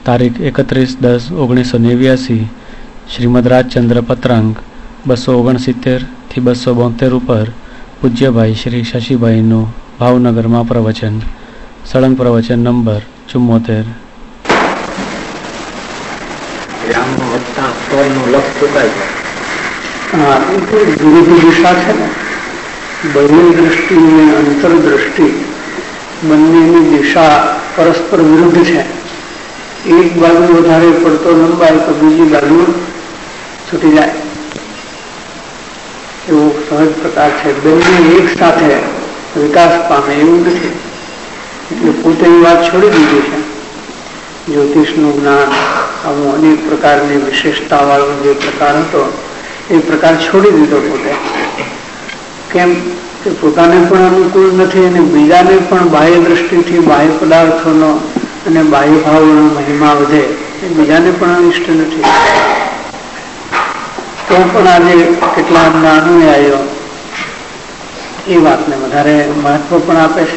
તારીખ 31/10/1989 શ્રીમદ રાજચંદ્ર પત્રાંક 269 થી 272 ઉપર પૂજ્યભાઈ શ્રી શશીભાઈનું ભાવનગરમાં પ્રવચન. સળંગ પ્રવચન નંબર 74. વિરુદ્ધ દિશા છે ને, બહિર દ્રષ્ટિ અને અંતરદ્રષ્ટિ બંનેની દિશા પરસ્પર વિરુદ્ધ છે. એક બાજુ વધારે પડતો લંબાય તો બીજી બાજુ છૂટી જાય, એવો સહજ પ્રકાર છે. બંને એક સાથે વિકાસ પામે એવું નથી. એટલે પોતે એ વાત છોડી દીધી છે. જ્યોતિષનું જ્ઞાન, આવું અનેક પ્રકારની વિશેષતા વાળો જે પ્રકાર હતો એ પ્રકાર છોડી દીધો પોતે. કેમ કે પોતાને પણ અનુકૂળ નથી અને બીજાને પણ બાહ્ય દ્રષ્ટિથી બાહ્ય પદાર્થોનો અને બાહ્ય ભાવનો મહિમા વધે એ બીજાને પણ અનિષ્ટ નથી. તો પણ આજે કેટલા અનુયાયીઓ એ વાતને વધારે મહત્વ પણ આપે છે.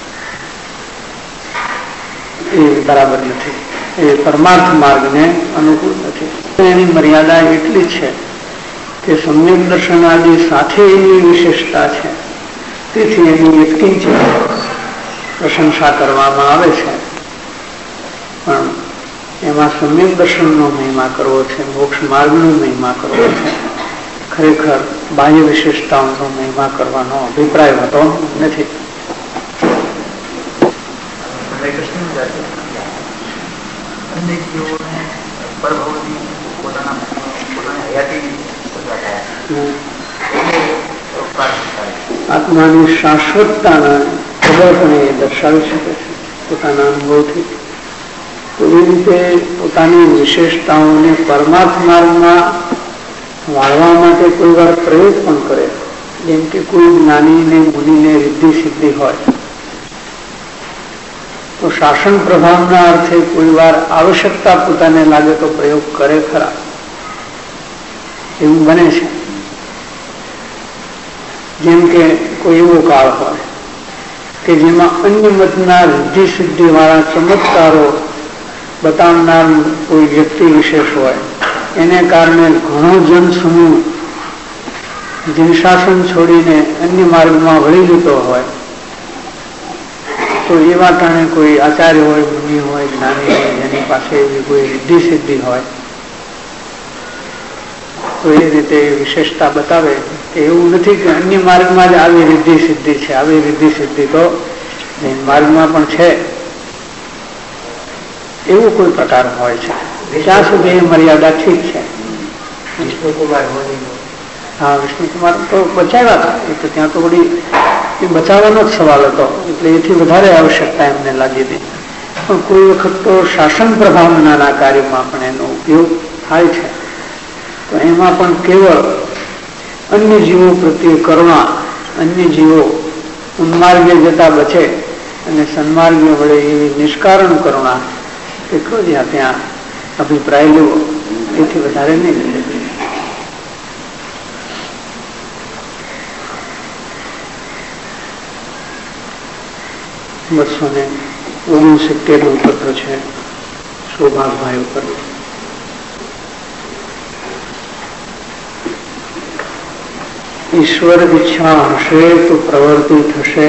એ બરાબર નથી. એ પરમાર્થ માર્ગને અનુકૂળ નથી. એની મર્યાદા એટલી જ છે કે સમ્યક દર્શન આદિ સાથે એની વિશેષતા છે, તેથી એની એટલી જ પ્રશંસા કરવામાં આવે છે. પણ એમાં સમ્યક દર્શનનો મહિમા કરવો છે, મોક્ષ માર્ગનો મહિમા કરવો છે. ખરેખર બાહ્ય વિશેષતાઓનો મહિમા કરવાનો અભિપ્રાય હોતો નથી. આત્માની શાશ્વતતાના પ્રબળપણે દર્શાવી શકે છે પોતાના અનુભવથી. તો એ રીતે પોતાની વિશેષતાઓને પરમાર્થ માર્ગમાં વાળવા માટે કોઈ વાર પ્રયોગ પણ કરે. જેમ કે કોઈ જ્ઞાનીને મુનિને રિદ્ધિ સિદ્ધિ હોય તો શાસન પ્રભાવના અર્થે કોઈ વાર આવશ્યકતા પોતાને લાગે તો પ્રયોગ કરે ખરા. એવું બને છે. જેમ કે કોઈ એવો કાળ હોય કે જેમાં અન્ય મતના રિદ્ધિ સિદ્ધિ વાળા ચમત્કારો બતાવનાર કોઈ વ્યક્તિ વિશેષ હોય, એને કારણે ઘણો જનસમૂહ જનશાસન છોડીને અન્ય માર્ગમાં વળી જતો હોય, તો એવા કારણે કોઈ આચાર્ય હોય, મુનિ હોય, જ્ઞાની હોય, જેની પાસે એવી કોઈ રિદ્ધિ સિદ્ધિ હોય તો એ રીતે વિશેષતા બતાવે કે એવું નથી કે અન્ય માર્ગમાં જ આવી રિદ્ધિ સિદ્ધિ છે. આવી રિદ્ધિ સિદ્ધિ તો જૈન માર્ગમાં પણ છે. એવું કોઈ પ્રકાર હોય છે. ત્યાં સુધી એ મર્યાદા ઠીક છે. હા, વિષ્ણુકુમાર તો બચાવ્યા હતા. એ તો ત્યાં તો વળી એ બચાવવાનો જ સવાલ હતો, એટલે એથી વધારે આવશ્યકતા એમને લાગી હતી. પણ કોઈ વખત તો શાસન પ્રભાવના કાર્યમાં પણ એનો ઉપયોગ થાય છે. તો એમાં પણ કેવળ અન્ય જીવો પ્રત્યે કરુણા, અન્ય જીવો ઉન્માર્ગે જતા બચે અને સન્માર્ગે વળે એવી નિષ્કારણ કરુણા એટલો જ ત્યાં અભિપ્રાય લેવો, એથી વધારે નહીં. 269 પત્ર છે સૌભાગભાઈ ઉપર. ઈશ્વર ઈચ્છા હશે તો પ્રવૃત્તિ થશે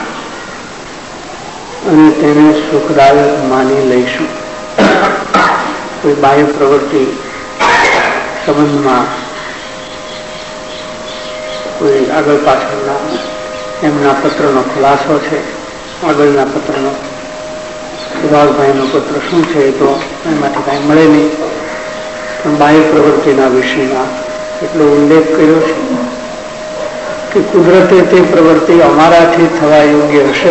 અને તેને સુખદાયક માની લઈશું. કોઈ બાહ્ય પ્રવૃત્તિ સંબંધમાં કોઈ આગળ પાછળના એમના પત્રનો ખુલાસો છે. આગળના પત્રનો સુભાષભાઈનો પત્ર શું છે એ તો એમાંથી કાંઈ મળે નહીં, પણ બાહ્ય પ્રવૃત્તિના વિષયમાં એટલો ઉલ્લેખ કર્યો છે કે કુદરતે તે પ્રવૃત્તિ અમારાથી થવા યોગ્ય હશે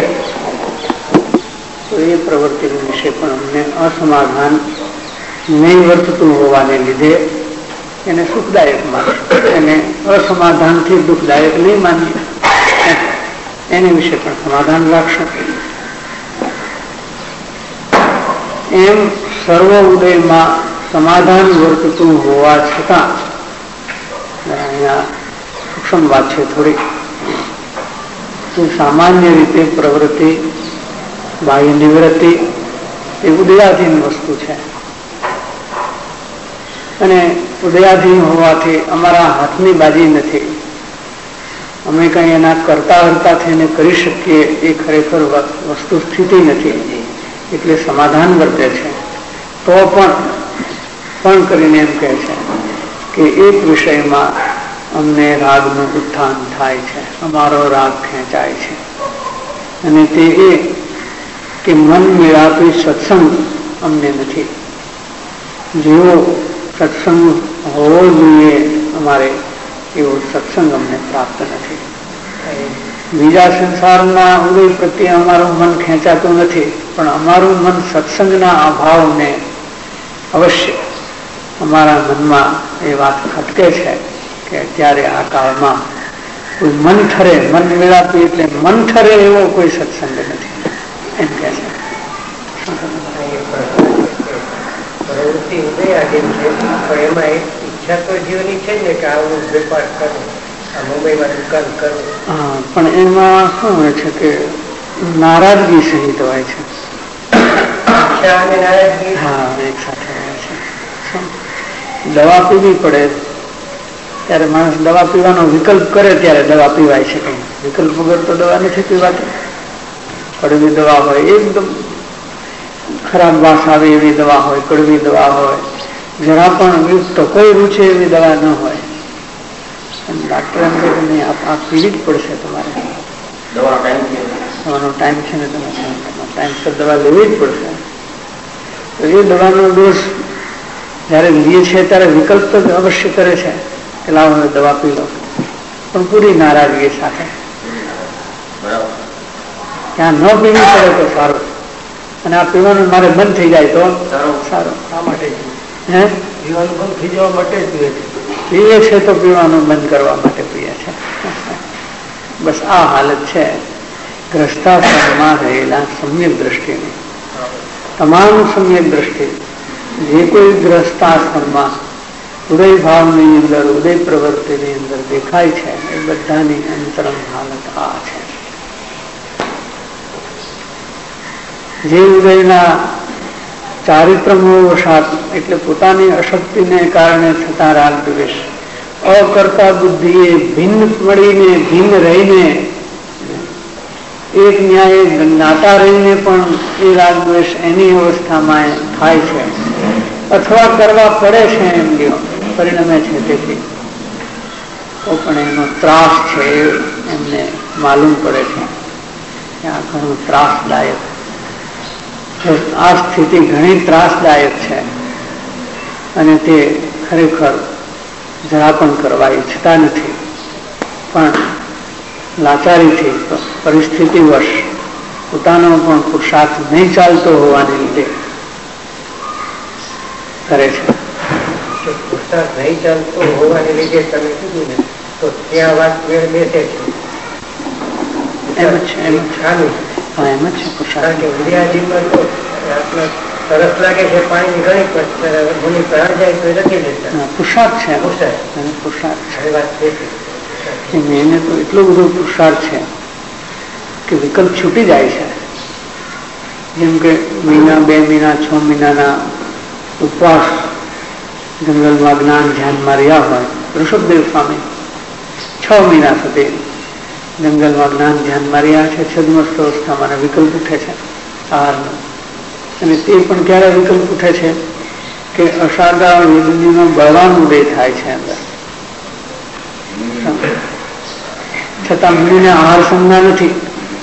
તો એ પ્રવૃત્તિ વિશે પણ અમને અસમાધાન નહીં વર્તતું હોવાને લીધે એને સુખદાયક માનીએ, એને અસમાધાનથી દુઃખદાયક નહીં માનીએ, એને વિશે પણ સમાધાન રાખશું. એમ સર્વ ઉદયમાં સમાધાન વર્તતું હોવા છતાં અહીંયા સૂક્ષ્મ વાત છે થોડી. સામાન્ય રીતે પ્રવૃત્તિ બાહ્ય નિવૃત્તિ એ ઉદયાધીન વસ્તુ છે. અને ઉદયાધીન હોવાથી અમારા હાથની બાજી નથી. અમે કંઈ એના કરતા હરતા થઈને કરી શકીએ એ ખરેખર વસ્તુ સ્થિતિ નથી. એટલે સમાધાન વર્તે છે. તો પણ કરીને એમ કહે છે કે એક વિષયમાં અમને રાગનું ઉત્થાન થાય છે, અમારો રાગ ખેંચાય છે, અને તે એ કે મન મેળાપી સત્સંગ અમને નથી. જેવો સત્સંગ હોવો જોઈએ અમારે, એવો સત્સંગ અમને પ્રાપ્ત નથી. બીજા સંસારના ઉદય પ્રત્યે અમારું મન ખેંચાતું નથી, પણ અમારું મન સત્સંગના અભાવને અવશ્ય અમારા મનમાં એ વાત ખટકે છે કે અત્યારે આ કાળમાં કોઈ મન ઠરે, મન મેળાપી એટલે મન ઠરે એવો કોઈ સત્સંગ નથી એમ કે છે. પ્રવૃત્તિ ઉદયાધીન છે, પણ એમાં એક ઈચ્છા તો જીવની છે ને કે આવું વેપાર કરવો, આ મુંબઈમાં દુકાન કરવું. હા, પણ એમાં શું હોય છે કે નારાજગી સહિત હોય છે. ઈચ્છા અને નારાજગી હા, એક સાથે હોય છે. દવા પીવી પડે ત્યારે માણસ દવા પીવાનો વિકલ્પ કરે ત્યારે દવા પીવાય છે. કઈ વિકલ્પ વગર તો દવા નથી પીવાતી. કડવી દવા હોય, એકદમ ખરાબ વાસ આવે એવી દવા હોય, કડવી દવા હોય, જરા પણ યુક્ત કોઈ રૂચે એવી દવા ન હોય, ડાક્ટર એમ કહે નહીં આ પીવી જ પડશે તમારે, દવાનો ટાઈમ છે ને, તમે ટાઈમસર દવા લેવી જ પડશે. તો એ દવાનો ડોઝ જયારે લઈએ છીએ ત્યારે વિકલ્પ તો અવશ્ય કરે છે કે લાવો હવે દવા પી લો, પણ પૂરી નારાજગી સાથે. ત્યાં ન પીવી પડે તો સારું, અને આ પીવાનું મારે બંધ થઈ જાય તો સારું. શા માટે હે પીવાનું બંધ થઈ જવા માટે જ પીએ છે તો પીવાનું બંધ કરવા માટે પીએ છે. બસ આ હાલત છે ગ્રસ્તાશ્રમમાં રહેલા સમ્યક દ્રષ્ટિની. તમામ સમ્યક દ્રષ્ટિ જે કોઈ ગ્રસ્તાશ્રમમાં ઉદય ભાવની અંદર, ઉદય પ્રવૃત્તિની અંદર દેખાય છે એ બધાની અંતરંગ હાલત આ છે. જે ઉદયના ચારિત્રમોવશાત એટલે પોતાની અશક્તિને કારણે થતા રાગ દ્વેષ, અકર્તા બુદ્ધિએ ભિન્ન મળીને ભિન્ન રહીને એક ન્યાય જ્ઞાતા રહીને પણ એ રાગ દ્વેષ એની અવસ્થામાં થાય છે, અથવા કરવા પડે છે એમ પરિણમે છે. તેથી તો પણ એનો ત્રાસ છે એમને માલુમ પડે છે કે આ ઘણું ત્રાસદાયક, આ સ્થિતિ ઘણી ત્રાસદાયક છે, અને તે ખરેખર જરા પણ કરવા ઈચ્છતા નથી, પણ લાચારીથી પરિસ્થિતિવશ પોતાનો પણ પુરુષાર્થ નહીં ચાલતો હોવાને લીધે કરે છે. પુરુષાર્થ નહીં ચાલતો હોવાને લીધે તમે કીધું ને, તો ત્યાં વાત મેળ બેસે છે. એમ જ છે, એમ જ છે. હા, એમ જ છે પુરુષાર્થ. કારણ કે ઉદયાધીનમાં તો સરસ લાગે છે, પાણીની ઘણી ભૂમિ પર જાય તો નથી લેતા. પુરુષાર્થ છે, પુરુષાર્થ છે. વાત છે એને તો એટલો બધો પુરુષાર્થ છે કે વિકલ્પ છૂટી જાય છે. જેમ કે મહિના, 2 મહિના, 6 મહિનાના ઉપવાસ જંગલમાં જ્ઞાન ધ્યાનમાં રહ્યા હોય. ઋષભદેવ સ્વામી 6 મહિના સુધી જંગલમાં જ્ઞાન ધ્યાનમાં રહ્યા છે. છદ્મસ્ત અવસ્થામાં વિકલ્પ ઉઠે છે આહારનો, અને તે પણ ક્યારે વિકલ્પ ઉઠે છે કે અસાદા વેદનીનો બળવાન ઉદય થાય છે અંદર, છતાં મુનિને આહાર સંજ્ઞા નથી.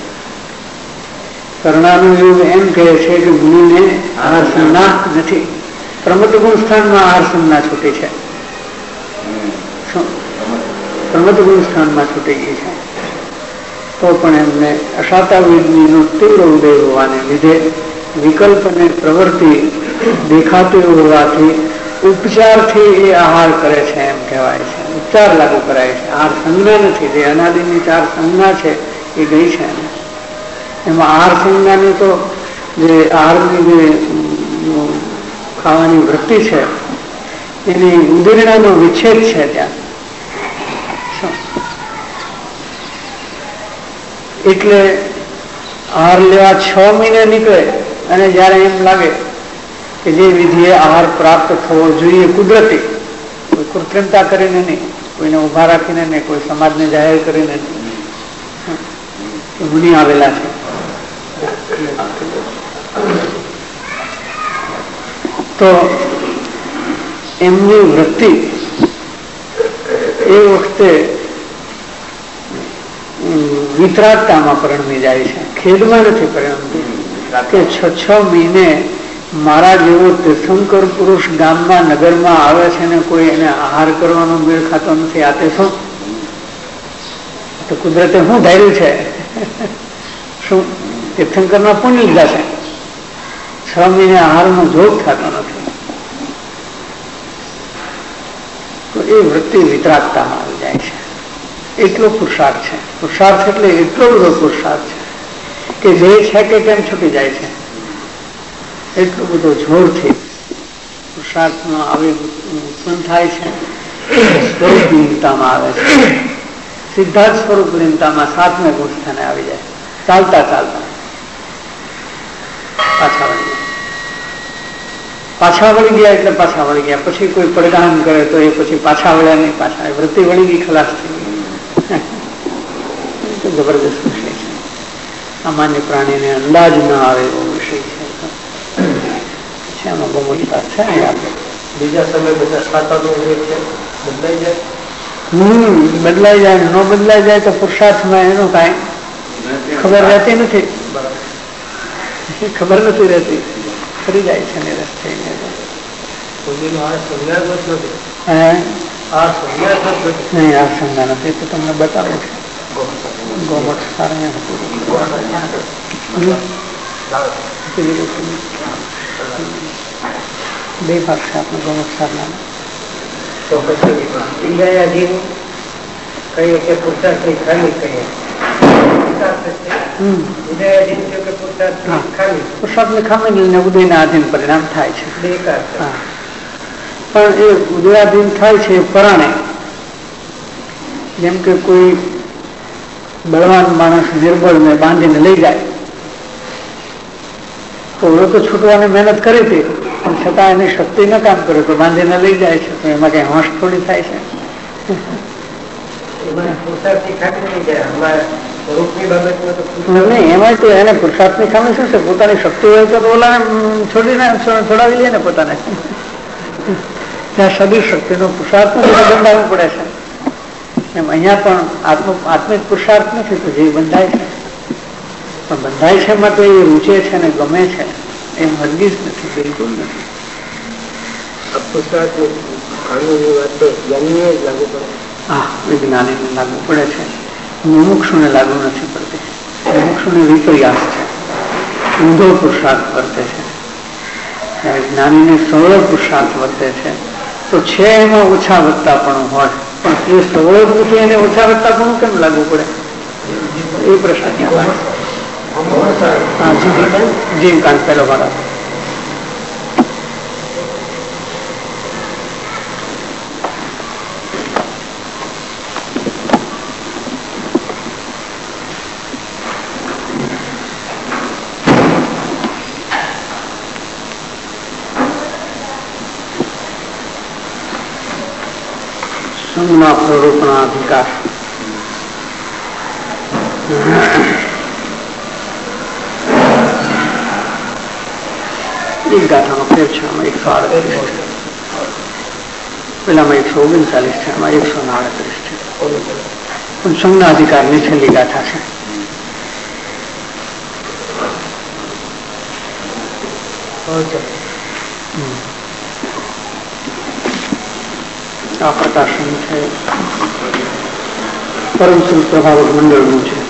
કર્ણાનું યુગ એમ કહે છે કે મુનિને આહાર સંજ્ઞા નથી. પ્રમદ ગુણ સ્થાનમાં આહાર સંજ્ઞા છૂટી છે, પ્રમદ ગુણ સ્થાનમાં છૂટી ગઈ છે. તો પણ એમને અસાતા વેદનીનો તીવ્ર ઉદય હોવાને લીધે વિકલ્પ અને પ્રવૃત્તિ દેખાતી હોવાથી ઉપચારથી એ આહાર કરે છે એમ કહેવાય છે. ઉપચાર લાગુ કરાય છે, આહાર સંજ્ઞા નથી. જે અનાદિની 4 સંજ્ઞા છે એ ગઈ છે. એમાં આહાર સંજ્ઞાની તો જે આહારની જે ખાવાની વૃત્તિ છે એની ઉદીરણાનો વિચ્છેદ છે ત્યાં. એટલે આહાર લેવા 6 મહિને નીકળે, અને જયારે એમ લાગે કે જે વિધિએ આહાર પ્રાપ્ત થવો જોઈએ કુદરતી, કૃત્રિમતા કરીને નહીં, કોઈને ઉભા રાખીને નહીં, કોઈ સમાજને જાહેર કરીને નહીં કે મુનિ આવેલા છે. તો એમની વૃત્તિ એ વખતે વિતરાગતામાં પરિણમી જાય છે, ખેડમાં નથી પરિણમતી. કે 6 મહિને મારા જેવો તીર્થંકર પુરુષ ગામમાં નગરમાં આવે છે ને કોઈ એને આહાર કરવાનો મેળ ખાતો નથી. આ તે શું તો કુદરતે શું ધાર્યું છે? શું તીર્થંકરના પુણ્ય લીધા છે? 6 મહિને આહારનો જોગ થતો નથી. તો એ વૃત્તિ વિતરાગતામાં આવી જાય છે. એટલો પુરુષાર્થ છે. પુરુષાર્થ એટલે એટલો બધો પુરુષાર્થ છે કે દેહ છે કે કેમ છૂટી જાય છે. એટલો બધો જોરથી પુરુષાર્થમાં આવી ઉત્પન્ન થાય છે. સ્વરૂપ લીનતામાં આવે છે. સીધા જ સ્વરૂપ લીનતામાં 7મે ગુણ સ્થાને આવી જાય. ચાલતા ચાલતા પાછા વળી ગયા એટલે પાછા વળી ગયા. પછી કોઈ પડગામ કરે તો એ પછી પાછા વળ્યા નહીં. પાછા વૃત્તિ વળી ગઈ, ખલાસ થઈ ગઈ. જબરદસ્ત વિષય છે. સામાન્ય પ્રાણીને અંદાજ ન આવે એવો વિષય છે. એમાં ગમુલતા છે. બીજા સમય બધા સાતાનો બદલાઈ જાય. બદલાઈ જાય. ન બદલાઈ જાય તો પુરુષાર્થમાં એનું કાંઈ ખબર રહેતી નથી. ખબર નથી રહેતી. ફરી જાય છે નિરસ થઈને. નહીં, આ સંજ્ઞા નથી. તો તમને બતાવું છું. ગોમઠ સારા બે ભાગ છે આપણે ગોમઠ સારના. તો પછી ઇન્દ્રિયાધીન કહીએ કે પુરુષાર્થની ખામી કહીએ. પુરુષાર્થની ખામી લઈને ઉદયના આધીન પરિણામ થાય છે. પણ એ ઉદયાધીન થાય છે પરાણે. જેમ કે કોઈ બળવાન માણસ નિર્બળને બાંધીને લઈ જાય તો હવે તો છૂટવાની મહેનત કરી હતી, પણ છતાં એની શક્તિ ન કામ કરે તો બાંધીને લઈ જાય છે. તો એમાં કઈ હોશ થોડી થાય છે. નહીં, એમાં તો એને પુરુષાર્થની ખામી શું છે? પોતાની શક્તિ હોય તો ઓલાને છોડાવી લે ને પોતાને. ત્યાં શરીર શક્તિનો પુરુષાર્થ નથી, બંધાવવું પડે છે. એમ અહીંયા પણ આત્મિક પુરુષાર્થ નથી તો જે બંધાય છે. પણ બંધાય છે એમાં તો એ રૂચે છે ને ગમે છે એમ હરગીજ નથી, બિલકુલ નથી. હા, વિજ્ઞાનીને લાગુ પડે છે. મુમુક્ષુને લાગુ નથી પડતી. મુમુક્ષુને વિપર્યાસ છે, ઊંધો પુરુષાર્થ વર્તે છે. જ્ઞાનીને સરળ પુરુષાર્થ વર્તે છે. તો છે એમાં ઓછા વધતાપણું હોય, પણ એ સરળ રૂપે એને ઓછા વધતાપણું કેમ લાગુ પડે એ પ્રશ્ન ત્યાં. જીવકાંત પહેલો ભાગ. સંગમાં પ્રવૃત્તિનો અધિકાર. એક ગાથામાં ફેર છે. આમાં 138 છે, પેલામાં 139 છે, આમાં 138 છે. પણ સંજ્ઞા અધિકારની છેલ્લી ગાથા છે. આ પ્રકાશન છે પરમસિંહ પ્રભાવક મંડળનું છે.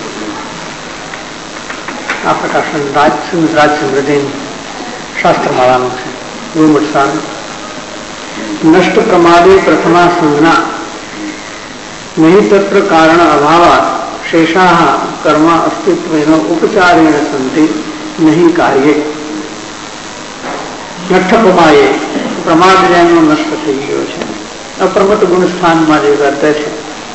આ પ્રકાશન રાજચંદ્રદેવ શાસ્ત્રમાળાનું છે. ગુરુમઠ સાર. નષ્ટ પ્રમાદે પ્રથમા સંજ્ઞા નહીં તત્ર કારણ અભાવાત શેષાઃ કર્મ અસ્તિત્વેન ઉપચારેણ સંતિ નહીં કાર્યે. નષ્ટ પ્રમાએ પ્રમાદ જેનો નષ્ટ થઈ ગયો છે, અપ્રમત ગુણ સ્થાનમાં જે વર્તે છે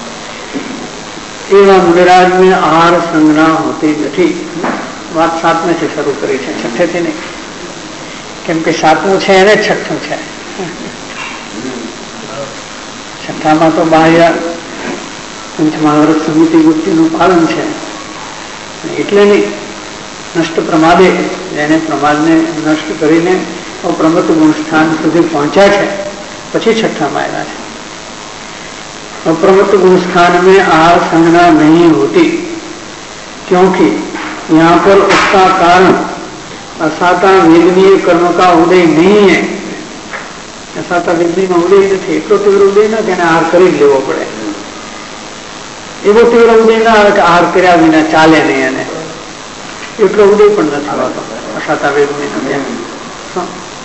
એવા મુનિરાજને આહાર સંજ્ઞા હોતી નથી. વાત 7મે થી શરૂ કરી છે, 6થેથી નહીં. કેમ કે 7મું છે એને 6થું છે. છઠ્ઠામાં તો બાહ્ય પંચમહાવ્રત સમિતિ વૃત્તિનું પાલન છે, એટલે નહીં નષ્ટ પ્રમાદે, જેને પ્રમાદને નષ્ટ કરીને અપ્રમત્ત ગુણ સ્થાન સુધી પહોંચ્યા છે, પછી છઠ્ઠામાં આવ્યા છે। अप्रमत्त गुण स्थान में आहार संज्ञा नहीं होती, क्योंकि यहाँ पर उसका कारण असाता वेदनीय कर्म का उदय नहीं है। असाता वेदनी में उदय नहीं, એટલો તીવ્ર ઉદય ના કે આહાર કરી જ લેવો પડે, એવો તીવ્ર ઉદય ના આવે કે આહાર કર્યા વિના ચાલે નહીં, અને એટલો ઉદય પણ નથી હોતો અસાતા વેદની નો।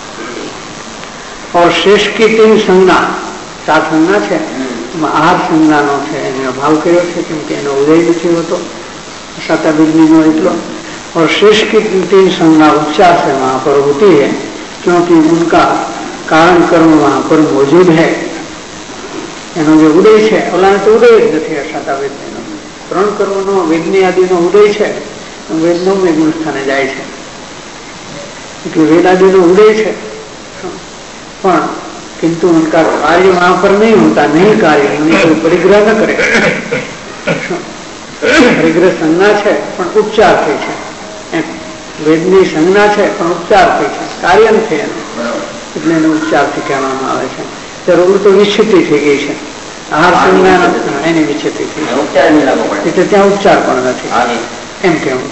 और शेष की 3 संज्ञा, 4 संज्ञा છે, आहार संज्ञानो है एनो अभाव कर्यो छे, केम के एनो उदय नहीं होतो असाता विज्ञानो एटलो। और शेष की 3 संज्ञा उपचार से वहां पर होती है, क्योंकि उनका कारण कर्म वहां पर मौजूद है। एनो जो उदय है, ओलाने तो उदय ज नथी असाता विज्ञानो, 3 कर्मनो वेदनी आदिनो उदय है, वेदनो में गुण स्थाने जाय छे, એટલે વેદ આદિનો ઉદય છે, પણ किंतु उनका कार्य वहां पर नहीं होता, नहीं कार्य, उन्हें कोई परिग्रह न करे। परिग्रह संज्ञा है पण उपचार थी है, वेदनी संज्ञा है पण उपचार थी है, कार्य नहीं એટલે ઉપચાર થી કહેવામાં આવે છે। જરૂર તો વિચ્છિતિ થઈ ગઈ છે, આહાર સંજ્ઞા એની વિચ્છિતિ થઈ એટલે ત્યાં ઉપચાર પણ નથી એમ કેવું।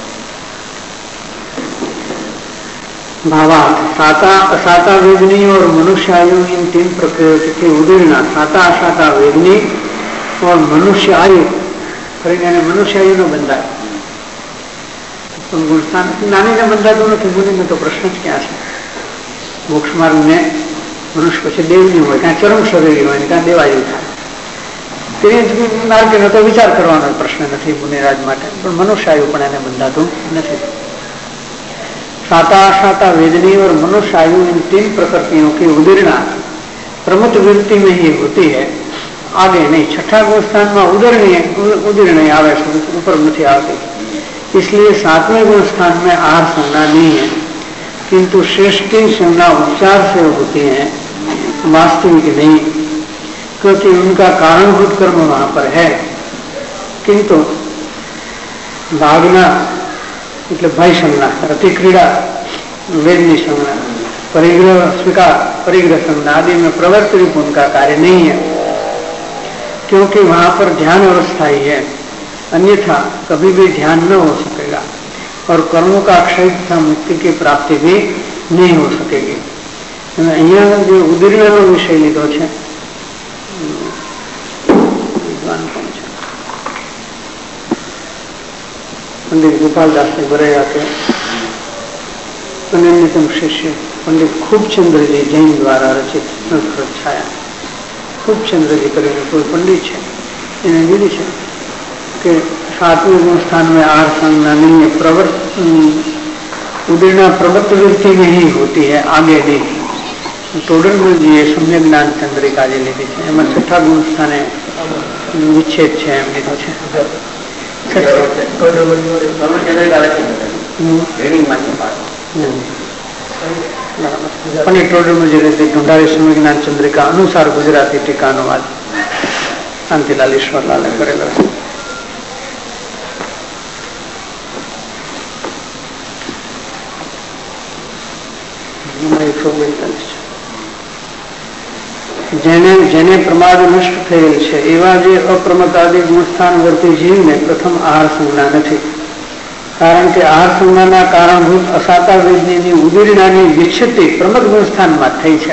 भावार्थ साता असाता वेदनी और मनुष्य आयु इन 3 प्रकृति के उदीर्णा साता असाता वेदनी और मनुष्य आयु फरीने मनुष्य आयु न बंधाय गुणस्थान नानी ने बंधातो नहीं, मुनि ने तो प्रश्न ज क्या है। मोक्ष मार्ग में मनुष्य पछी देवनी हो, क्या चरम शरीर हो, क्या देवायु था, मार्ग तो विचार करवानो प्रश्न नहीं मुनिराज माटे, पण मनुष्य आयु पण एने बंधातो नहीं। साता असाता वेदनी और मनुष्य आयु इन 3 प्रकृतियों की उदीर्णा प्रमत्त वृत्ति में ही होती है, आगे नहीं। छठा गुण स्थान में उदीर्ण आवे, ऊपर नहीं आती, इसलिए 7वें गुण स्थान में आहार संज्ञा नहीं है, किंतु श्रेष्ठ संज्ञा उपचार से होती है, वास्तविक नहीं, क्योंकि उनका कारणभूत कर्म वहां पर है। किंतु भागना એટલે ભય સંજ્ઞા, રતિ ક્રીડા वेदनी संज्ञा, परिग्रह स्वीकार परिग्रह संज्ञा आदि में प्रवृत्ति रूप उनका कार्य नहीं है, क्योंकि वहां पर ध्यान अवस्था ही है, अन्यथा कभी भी ध्यान न हो सकेगा और कर्मों का क्षय तथा मुक्ति की प्राप्ति भी नहीं हो सकेगी। अहिया जो उदीर्ण विषय लीधो है, पंडित गोपालदास ने बरेगा के अन्यतम शिष्य पंडित खूबचंद्र जी जैन द्वारा रचित संस्कृत छाया, खूबचंद्र जी કરીને કોઈ पंडित है, એને લીધી છે કે 7वें गुण स्थान में आहार संज्ञा नहीं है, उदीर्णा प्रवृत्त वृत्ति में ही होती है, आगे नहीं। टोडरमल जी सम्यक ज्ञान चंद्रिका जी લીધી છે, એમાં 6ठा गुण स्थाने विच्छेद છે એમ લીધો છે। ढूंढारी समय ज्ञान चंद्रिका अनुसार गुजराती टीका अनुवाद शांतिलाल ईश्वरलाल करेलो है। જેને પ્રમાદ નષ્ટ થયેલ છે એવા જે અપ્રમત્તાદી ગુણસ્થાન વર્તી જીવને પ્રથમ આહાર સંજ્ઞા નથી, કારણ કે આહાર સંજ્ઞાના કારણભૂત અસાતા વેદની ઉદીર્ણાની વિચ્છિતિ પ્રમદ ગુણસ્થાનમાં થઈ છે,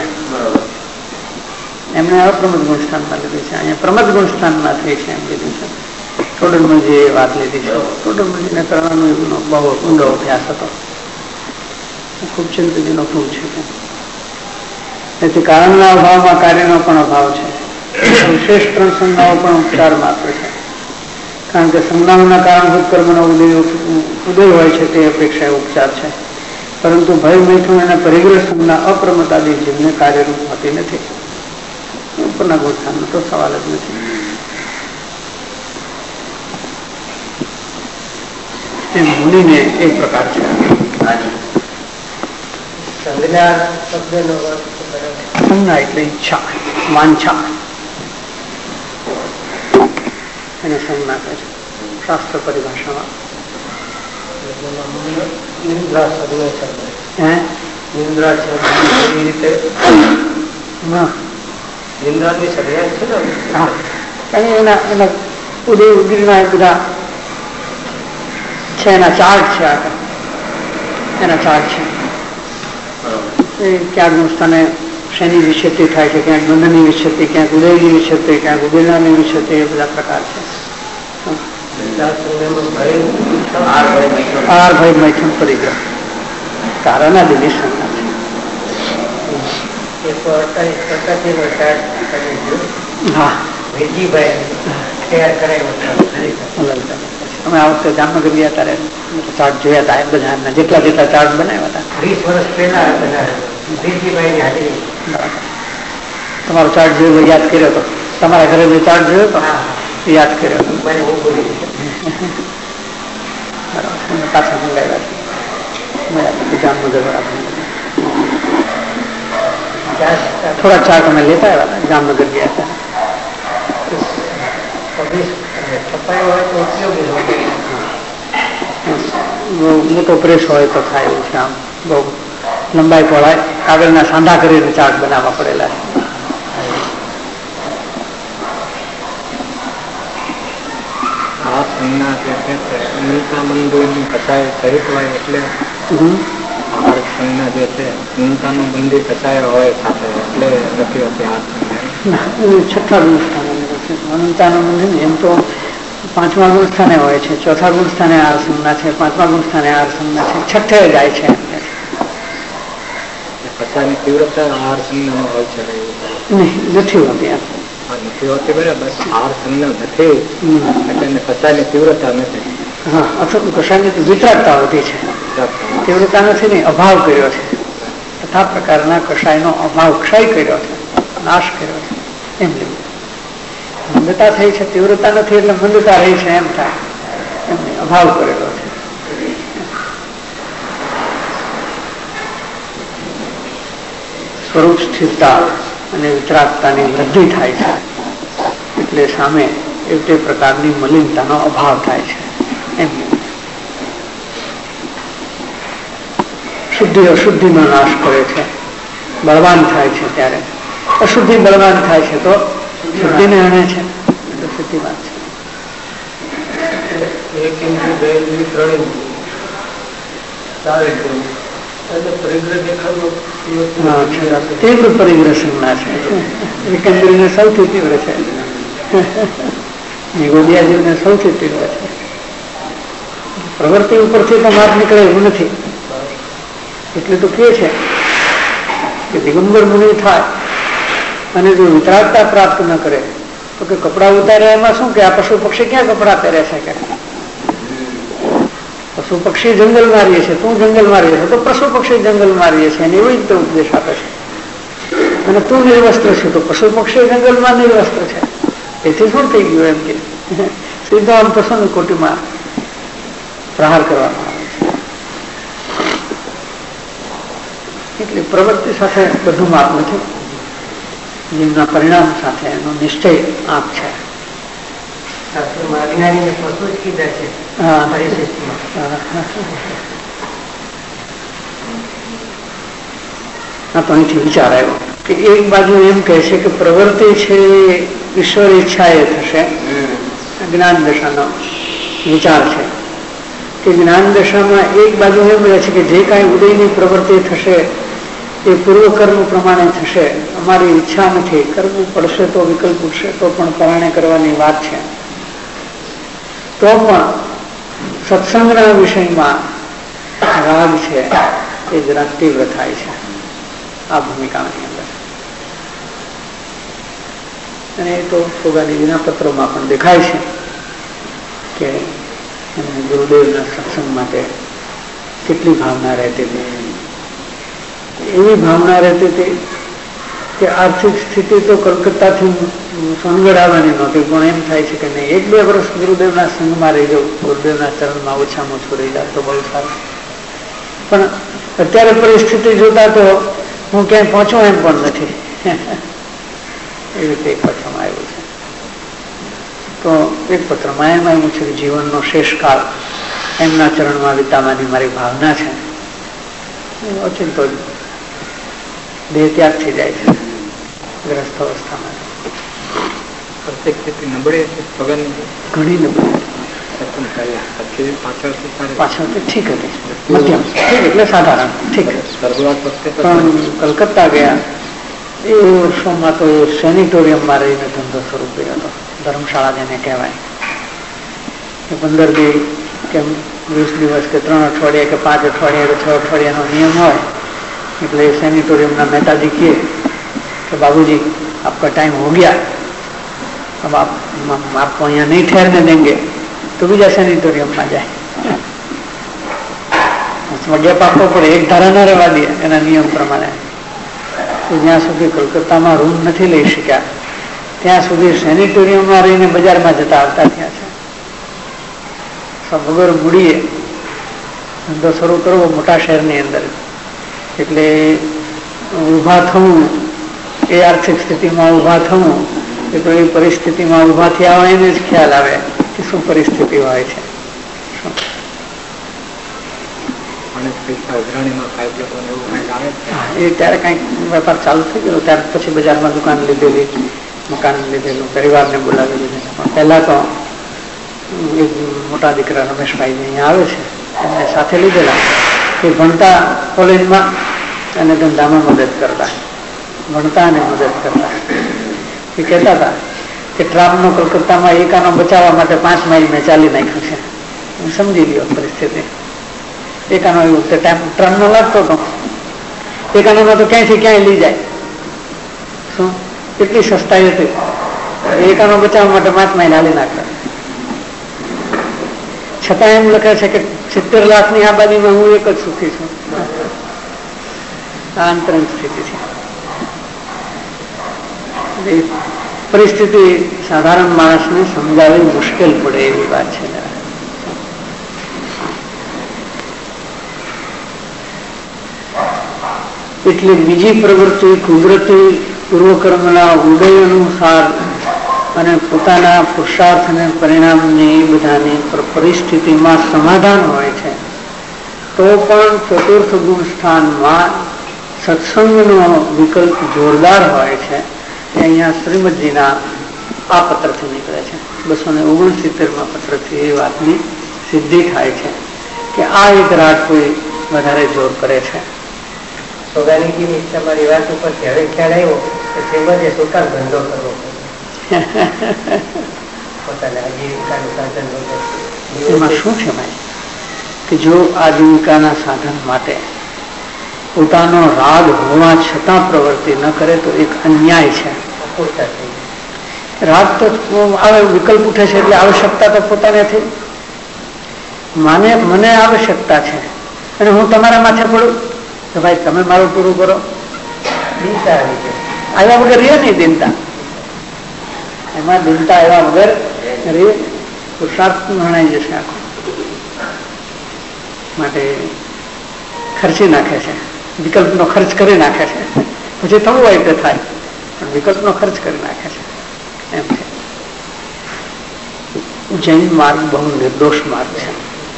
એમને અપ્રમદ ગુણસ્થાનમાં લીધી છે, અહીંયા પ્રમદ ગુણસ્થાનમાં થઈ છે એમ લીધું છે। ટોડરમલજીએ એ વાત લીધી છે, ટોડરમલજીને કરવાનો એમનો બહુ ઊંડો અભ્યાસ હતો, ખૂબચંદ્રજીનો ખૂબ છે। તેથી કારણના અભાવમાં કાર્યનો પણ અભાવ છે, વિશેષ 3 સંજ્ઞાઓ પણ ઉપચાર માત્ર છે, કારણ કે સંજ્ઞાઓના કારણભૂત કર્મનો ઉદય હોય છે તે અપેક્ષા ઉપચાર છે, પરંતુ ભય મૈથુન અને પરિગ્રહ સંજ્ઞા અપ્રમત્તાદી જીવને કાર્યરૂપ હોતી નથી, ઉપરના ગુણસ્થાનનો તો સવાલ જ નથી। એ મુનિને એક પ્રકાર છે સંજ્ઞા એટલે ઈચ્છા, વાંછા, એને સંજ્ઞા કહે છે શાસ્ત્ર પરિભાષામાં. નિંદ્રા સદને હે નિંદ્રા છે એ રીતે નિંદ્રાની સદને છે ને. હા, એના ઉદય ઉદયના બધા છે, એના ચાર્ટ છે, આગળ એના ચાર્ટ છે. એ ક્યાંક સ્થાને શનિ વિક્ષેપિ થાય છે, ક્યાંક બંધની વિક્ષેપિ, ક્યાંક ઉદયની વિક્ષેપિ, ક્યાંક ઉદયનાની વિક્ષેપિ, એ બધા પ્રકાર છે. આર ભાઈ મૈથુન પરિગ્રહ તારાના દિની સંજ્ઞા છે. હા, અમે આ વખતે જામનગર ગયા ત્યારે ચાર્ટ જોયા હતા. એમ બધા જેટલા ચાર્ટ બનાવ્યા હતા 20 વર્ષ પહેલા ભેજીભાઈની હાજરી. તમારો ચાર્ટ જોયો યાદ કર્યો હતો? તમારા ઘરે જે ચાર્ટ જોયો હતો યાદ કર્યો હતો? બરાબર, પાછા મંગાવ્યા જામનગર. થોડા ચાર્ટ અમે લેતા આવ્યા હતા, જામનગર ગયા હતા. મોટો પ્રેસ હોય તો થાય એવું છે. આમ બહુ લંબાઈ પહોળાય કાગળના સાંધા કરીને ચાર્ટ બનાવવા પડેલા છે. આ સંજ્ઞા જે છે ન્યૂનતા બંધુની કચાય સહિત હોય એટલે આ સંજ્ઞા જે છે ન્યૂનતાનું બંધી કચાય હોય સાથે એટલે નથી હોતી આ સંજ્ઞા. છઠ્ઠા ગુણ સ્થાને અનંતાનું બંધી એમ તો 5મા ગુણ સ્થાને હોય છે, 4થા ગુણ સ્થાને આર સંજ્ઞા છે, 5મા ગુણ સ્થાને આર સંજ્ઞા છે, 6ઠે જાય છે. કચાયની તીવ્રતા આર સંજ્ઞામાં હોય છે નથી હોતી. નથી હોતી બરાબર. આર સંજ્ઞા નથી એટલે કચાયની તીવ્રતા નથી. હા, અથવા કશાયની વિતરાગતા હોતી છે, તીવ્રતા નથી ને અભાવ કર્યો છે. તથા પ્રકારના કશાયનો અભાવ ક્ષય કર્યો છે, નાશ કર્યો છે. એમ લેવું. મંદતા થઈ છે, તીવ્રતા નથી એટલે મંદતા રહી છે એમ થાય. એમને અભાવ કરેલો છે. સ્વરૂપ સ્થિરતા અને વિતરાગતાની વૃદ્ધિ થાય છે એટલે સામે એ તે પ્રકારની મલિનતાનો અભાવ થાય છે. એમ શુદ્ધિ અશુદ્ધિનો નાશ કરે છે, બળવાન થાય છે. ત્યારે અશુદ્ધિ બળવાન થાય છે તો શુદ્ધિને અણે છે, તો શુદ્ધિ વાત છે. તીવ્ર પરિગ્રહ સંજ્ઞા છે. વિકેન્દ્રીને સૌથી તીવ્ર છે, ગોદિયાજીવને સૌથી તીવ્ર છે. પ્રવૃત્તિ ઉપરથી તો માપ નીકળે એવું નથી. એટલે તો કે છે કે દિગંબર મુનિ થાય અને જો વિતરાગતા પ્રાપ્ત ન કરે તો કે કપડા ઉતારે એમાં શું કે આ પશુ પક્ષી ક્યાં કપડા પહેરે છે? કે પશુ પક્ષી જંગલ મારીએ છે, તું જંગલ મારીએ છે તો પશુ પક્ષી જંગલ મારીએ છે, એવી રીતે ઉપદેશ આપે છે. અને તું નિર્વસ્ત્ર છે તો પશુ પક્ષી જંગલમાં નિર્વસ્ત્ર છે. એથી શું થઈ ગયું? એમ કે સીધો આમ પશુની કોટીમાં પ્રહાર કરવામાં આવે છે. એટલે પ્રવૃત્તિ સાથે બધું માપ નથી, જીવના પરિણામ સાથે એનો નિશ્ચય આંક છે. તો અહીંથી વિચાર આવ્યો કે એક બાજુ એમ કહે છે કે પ્રવૃત્તિ છે ઈશ્વર ઈચ્છા એ થશે. જ્ઞાન દશાનો વિચાર છે કે જ્ઞાન દશામાં એક બાજુ એમ રહે છે કે જે કાંઈ ઉદયની પ્રવૃત્તિ થશે એ પૂર્વકર્મ પ્રમાણે થશે. અમારી ઈચ્છા નથી, કરવું પડશે તો વિકલ્પ ઉઠશે તો પણ પ્રમાણે કરવાની વાત છે. તો પણ સત્સંગના વિષયમાં રાગ છે એ જરા તીવ્ર થાય છે આ ભૂમિકાની અંદર. અને એ તો સોગાદીજીના પત્રોમાં પણ દેખાય છે કે ગુરુદેવના સત્સંગ માટે કેટલી ભાવના રહેતી હતી. એવી ભાવના રહેતી હતી કે આર્થિક સ્થિતિ તો કલકત્તાથી સોનગઢ આવવાની નહોતી, પણ એમ થાય છે કે નહીં 1-2 વર્ષ ગુરુદેવના સંઘમાં રહી જાઉં, ગુરુદેવના ચરણમાં ઓછામાં ઓછું રહી જાય તો બહુ સારું. પણ અત્યારે પરિસ્થિતિ જોતા તો હું ક્યાંય પહોંચું એમ પણ નથી. એવી રીતે એક કથામાં આવ્યું છે. તો એક પત્રમાં એમાં એવું છે કે જીવનનો શેષ કાળ એમના ચરણમાં વિતાવવાની મારી ભાવના છે. ઓચિંતો દેહ ત્યાગ થઈ જાય છે ગ્રસ્થ અવસ્થામાં. ઘણી નબળી પાછળથી ઠીક હતી, મધ્યમ ઠીક એટલે સાધારણ ઠીક. પણ કલકત્તા ગયા એ વર્ષોમાં તો એ સેનિટોરિયમમાં રહીને ધંધો શરૂ કર્યો હતો. ધર્મશાળા જેને કહેવાય. 15 દિવસ કે 20 દિવસ કે 3 અઠવાડિયા કે 5 અઠવાડિયા કે 6 અઠવાડિયાનો નિયમ હોય એટલે સેનિટોरियम मेहताजी किए कि बाबूजी आपका टाइम हो गया, अब आपको यहाँ नहीं ठहरने देंगे तो बीजा सेनिटोरियम में जाए. उसमें गैप आपको पड़े, एक धारा न रहवा दिए एना नियम प्रमाणे. तो ज्यां सुधी कलकत्ता में रूम नहीं लई शक्या ત્યાં સુધી સેનિટોરિયમમાં રહીને બજારમાં જતા આવતા થયા છે. વગર મૂડીએ ધંધો શરૂ કરવો મોટા શહેરની અંદર, એટલે ઊભા થવું એ આર્થિક સ્થિતિમાં ઊભા થવું એ તો એ પરિસ્થિતિમાં ઊભા થયા હોય એને જ ખ્યાલ આવે કે શું પરિસ્થિતિ હોય છે. એ ત્યારે કઈક વેપાર ચાલુ થઈ ગયો, ત્યાર પછી બજારમાં દુકાન લીધેલી, મકાન લીધેલું, પરિવારને બોલાવી લીધેલું. પણ પહેલા તો એક મોટા દીકરા રમેશભાઈ અહીંયા આવે છે એમને સાથે લીધેલા કે ભણતા કોલેજમાં અને ધંધામાં મદદ કરતા, ભણતા અને મદદ કરતા. એ કહેતા હતા કે ટ્રામનો કલકત્તામાં એકાનો બચાવવા માટે 5 માઇલ મેં ચાલી નાખ્યું છે. હું સમજી લ્યો પરિસ્થિતિ. એકાનો એવું ટ્રામનો લાગતો હતો, એકાનોમાં તો ક્યાંયથી ક્યાંય લઈ જાય. શું કેટલી સસ્તાઈ હતી. એકાનો બચાવવા માટે 5 માઇલ હાલી નાખતા. છતાં એમ લખે છે કે 70 લાખની આબાદીમાં હું એક જ સુખી છું. આ અંતરંગ સ્થિતિ છે. પરિસ્થિતિ સાધારણ માણસને સમજાવવી મુશ્કેલ પડે એવી વાત છે. એટલે બીજી પ્રવૃત્તિ કુદરતી પૂર્વકર્મના ઉદય અનુસાર અને પોતાના પુરુષાર્થ અને પરિણામની બધાની પરિસ્થિતિમાં સમાધાન હોય છે, તો પણ ચતુર્થ ગુણ સ્થાનમાં સત્સંગનો વિકલ્પ જોરદાર હોય છે. એ અહીંયા શ્રીમદજીના આ પત્રથી નીકળે છે. 269માં પત્રથી એ વાતની સિદ્ધિ થાય છે કે આ એક રાત કોઈ વધારે જોર કરે છે. સોગાનીજીની તમારી વાત ઉપરથી હવે ખ્યાલ આવ્યો કે શ્રીમદે શું કામ ધંધો કરવો પોતાના આજીવિકાનું સાધન વગર. એમાં શું છે ભાઈ કે જો આજીવિકાના સાધન માટે પોતાનો રાગ હોવા છતાં પ્રવૃત્તિ ન કરે તો એક અન્યાય છે. રાગ તો આવે, વિકલ્પ ઉઠે છે એટલે આવશ્યકતા તો પોતાનેથી. મને આવશ્યકતા છે અને હું તમારા માથે પડું તો ભાઈ તમે મારું પૂરું કરો. દિનતા આવ્યા વગર રે નહીં. દિનતા એમાં દિનતા આવ્યા વગર રે પુરુષાર્થ ગણાઈ જશે આખો. માટે ખર્ચી નાખે છે, વિકલ્પનો ખર્ચ કરી નાખે છે. પછી થવું હોય તે થાય પણ વિકલ્પનો ખર્ચ કરી નાખે છે. એમ છે. જૈન માર્ગ બહુ નિર્દોષ માર્ગ છે.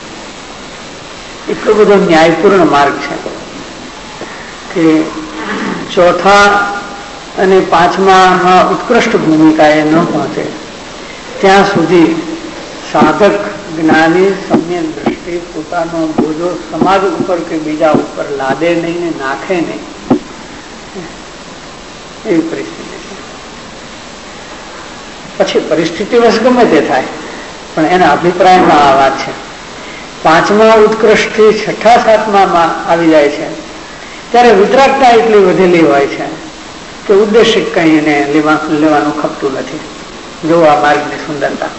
એટલો બધો ન્યાયપૂર્ણ માર્ગ છે કે ચોથા અને 5મા ઉત્કૃષ્ટ ભૂમિકાએ ન પહોંચે ત્યાં સુધી સાધક જ્ઞાની સમ્યક દ્રષ્ટિ પોતાનો બોજો સમાજ ઉપર કે બીજા ઉપર લાદે નહીં ને નાખે નહીં. એવી પરિસ્થિતિ છે. પછી પરિસ્થિતિ વશ ગમે તે થાય પણ એના અભિપ્રાયમાં આ વાત છે. 5મા ઉત્કૃષ્ટથી 6ઠા 7મામાં આવી જાય છે ત્યારે વિતરાગતા એટલી વધેલી હોય છે કે ઉદ્દેશિક કઈ એને લેવાનું ખપતું નથી. જો આ માર્ગની સુંદરતા.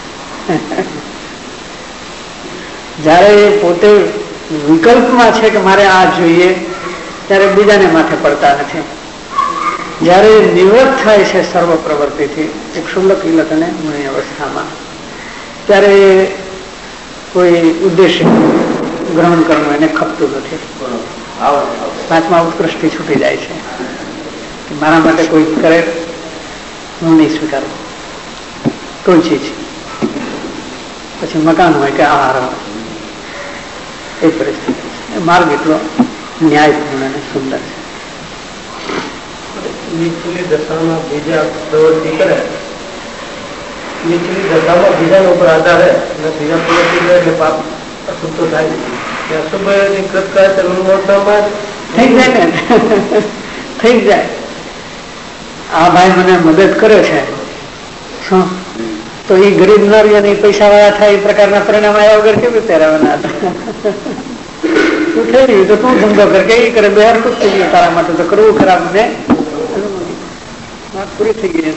જયારે પોતે વિકલ્પમાં છે કે મારે આ જોઈએ ત્યારે બીજાને માથે પડતા નથી. જયારે નિવૃત્ત થાય છે સર્વ પ્રવૃત્તિથી એક શુલ્લક વિલક અને મુનિ અવસ્થામાં ત્યારે કોઈ ઉદ્દેશ્ય ગ્રહણ કરવું એને ખપતું નથી. 5મા ઉત્કૃષ્ટથી છૂટી જાય છે. મારા માટે કોઈ કરે હું નહીં સ્વીકારું. તુલસી છે, પછી મકાન હોય કે આહાર હોય, એ પરિસ્થિતિ છે. માર્ગ એટલો ન્યાયપૂર્ણ અને સુંદર છે. નીચલી દશામાં બીજા પ્રવૃત્તિ કરે, નીચલી દશામાં બીજાના ઉપર આધાર રહે અને બીજા પ્રવૃત્તિ કરે એટલે પાપ અશુદ્ધ થાય. અશુભ કૃત કરે થઈ જાય ને, થઈ જાય. આ ભાઈ મને મદદ કરે છે શું, તો એ ગરીબ નારીઓને પૈસા વાળા થાય એ પ્રકારના પરિણામ આવ્યા વગર કેવી પહેરાવાના હતા. તું થઈ રહ્યું તો તું ધંધો કર કે એ કરે, બે હરકત થઈ ગયું તારા માટે તો કરવું ખરાબ ને પૂરી થઈ ગઈ.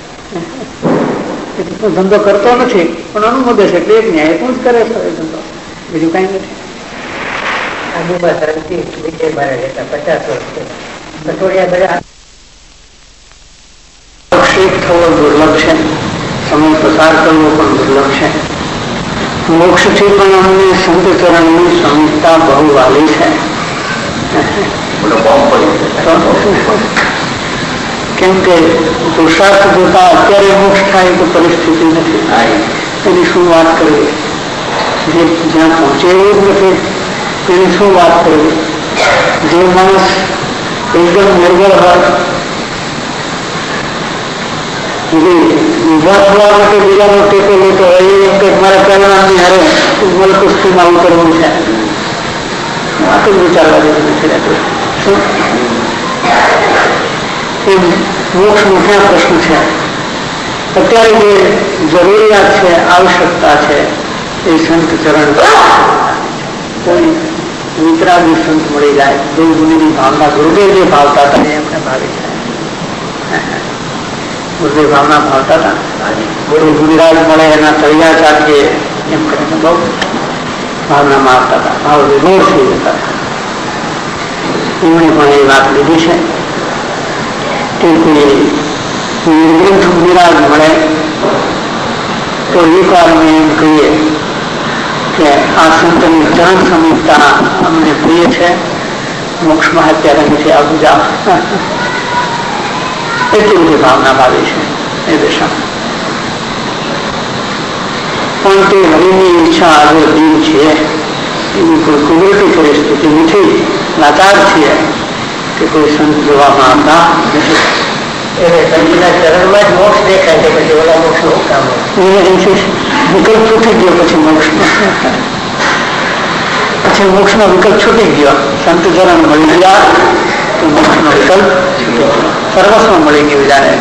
તો તું ધંધો કરતો નથી પણ અનુમોદે છે એટલે એક ન્યાય તું જ કરે છો એ ધંધો, બીજું કઈ નથી. આજુબાજુ 50 વર્ષ થવો દુર્લભ છે, સમય પસાર કરવો પણ દુર્લભ છે. મોક્ષથી પણ અમને સંત ચરણની સમીપતા બહુ વાલી છે. કેમ કે પુરુષાર્થ જોતા અત્યારે મોક્ષ થાય તો પરિસ્થિતિ નથી, એની શું વાત કરવી, જે જ્યાં પહોંચે એવું જ નથી એની શું વાત કરવી. જે માણસ એકદમ નિર્ભર હોય, ઉભા થવા માટે બીજાનો ટેકો લેતો હોય, એમ કે મારા પહેલાની હારે મલકુસ્તીમાં ઉતરવું છે, આ તો વિચારવા જેવું નથી રહેતું. એમ મોક્ષનો ક્યાં પ્રશ્ન છે. અત્યારે જે જરૂરિયાત છે, આવશ્યકતા છે એ સંત ચરણ, કોઈ વિતરાગી સંત મળી જાય, દેવ ગુરુની ભાવના, ગુરુદેવ જે ભાવતા હતા એમને ભાવી જાય. ગુરુદેવ ભાવના ભાવતા હતા, ગુરુ ગુરુરાજ મળે એના તળિયા ચાટીએ એમ કરીને બહુ ભાવનામાં આવતા હતા, ભાવ વિભોર થઈ જતા હતા. એમણે પણ એ વાત લીધી છે કે નિર્ગ્રંથ ગુરુરાજ મળે તો એક વાર અમે એમ કહીએ કે આ સંતની ચરણ સમીપતા અમને પ્રિય છે, મોક્ષમાં અત્યારે નથી આવું જાઓ. એટલી બધી ભાવના ભાવી છે એ દશામાં. પણ તે હરિની ઈચ્છા આગળ દિન છે, એવી કોઈ કુદરતી પરિસ્થિતિ નથી, લાચાર છીએ કે કોઈ સંત જોવામાં આવતા નથી. ચરણમાં જ મોક્ષ દેખાય છે, પછી ઓલા મોક્ષ નું કામ વિકલ્પ છૂટી ગયો. પછી મોક્ષનો વિકલ્પ છૂટી ગયો. સંત ચરણ મળી ગયા તો મોક્ષનો વિકલ્પ સર્વસ્વ મળી ગયું. જાણે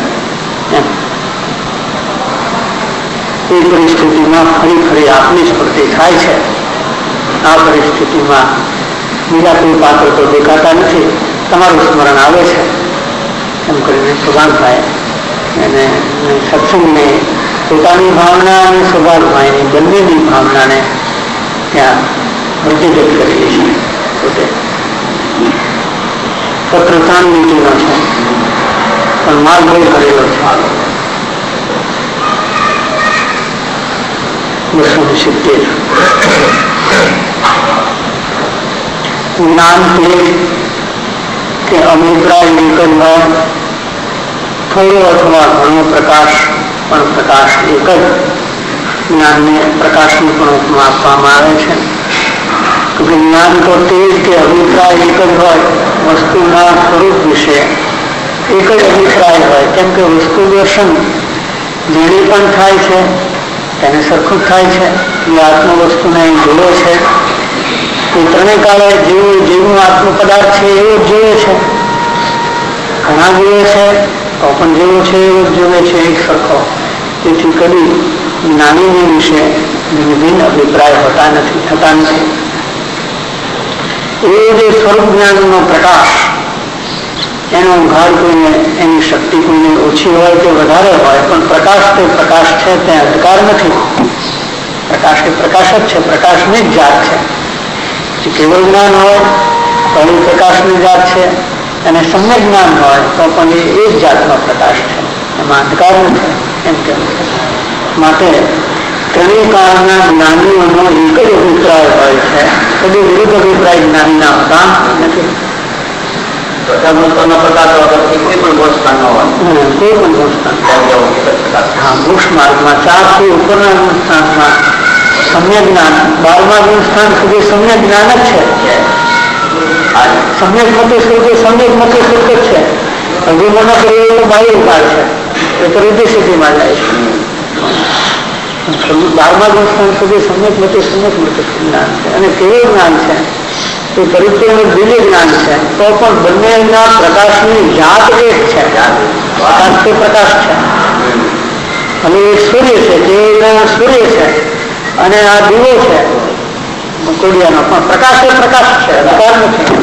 એ પરિસ્થિતિમાં ફરી આપની સ્ફૂર્તિ થાય છે. આ પરિસ્થિતિમાં બીજા કોઈ પાત્ર તો દેખાતા નથી, તમારું સ્મરણ આવે છે. એમ કરીને સુભાષભાઈ એને સત્સંગને પોતાની ભાવના અને સુભાષભાઈની બંનેની ભાવનાને ત્યાં વૃદ્ધિગત કરીએ છીએ. પોતે પત્ર 3 લીટીનો છે પણ માર્ગ બહુ કરેલો છે. 270 જ્ઞાન કે અભિપ્રાય એક જ હોય, થોડો અથવા ઘણો પ્રકાશ, પણ પ્રકાશ એક જ. જ્ઞાનને પ્રકાશની પણ ઉપમા આપવામાં આવે છે. જ્ઞાન તો તે જ કે અભિપ્રાય એક જ હોય, વસ્તુના સ્વરૂપ વિશે એક જ અભિપ્રાય હોય. કેમ કે વસ્તુ દર્શન જેની પણ થાય છે તેને સરખું જ થાય છે. એ આત્મ વસ્તુને જોડે છે, એ ત્રણે કાળે જેવું આત્મ પદાર્થ છે એવો જ જોવે છે. ઘણા જોવે છે તો પણ જેવો છે એવો જ જોવે છે, એક સરખો. તેથી કદી જ્ઞાનીને વિશે ભિન્ન ભિન્ન અભિપ્રાય થતા નથી. એ જે સ્વરૂપ જ્ઞાનનો પ્રકાશ, એનો ઉઘાડ કોઈને, એની શક્તિ કોઈને ઓછી હોય કે વધારે હોય, પણ પ્રકાશ તે પ્રકાશ છે, તે અંધકાર નથી. પ્રકાશ એ પ્રકાશ જ છે, પ્રકાશની જ જાત છે. કેવળ જ્ઞાન હોય તો એ પ્રકાશની જાત છે, અને સમ્યક જ્ઞાન હોય તો પણ એ જ જાતનો પ્રકાશ છે, એમાં અંધકાર નથી. એમ કેવું છે. માટે ત્રણેય કાળના જ્ઞાનીઓનો એક જ અભિપ્રાય હોય છે, કદી વિરુદ્ધ અભિપ્રાય જ્ઞાનીના હોતા નથી. કોઈ પણ ગોસ્થાન हाँ, मोक्ष मार्ग में 4 થી ઉપરના સ્થાન में सम्यक ज्ञान 12મા સ્થાન સુધી सम्यक ज्ञान જ છે. सम्यक मते સુધી सम्यक मते સુધી જ છે. હજુ મને કરીએ તો બાહ્ય ઉપાડ છે, એ તો રીતિ સ્થિતિમાં જાય છે. 12મા સ્થાન સુધી सम्यक मते सम्यक मते જ્ઞાન છે. અને કેવું જ્ઞાન છે? તો પરિચયનું દિવ્ય જ્ઞાન છે. તો પણ બંનેના પ્રકાશની જાત એક છે. પ્રકાશ તે પ્રકાશ છે. અને એ સૂર્ય છે, જે સૂર્ય છે, અને આ દીવો છે કોડિયાનો, પણ પ્રકાશ એ પ્રકાશ છે, અંધકાર નથી.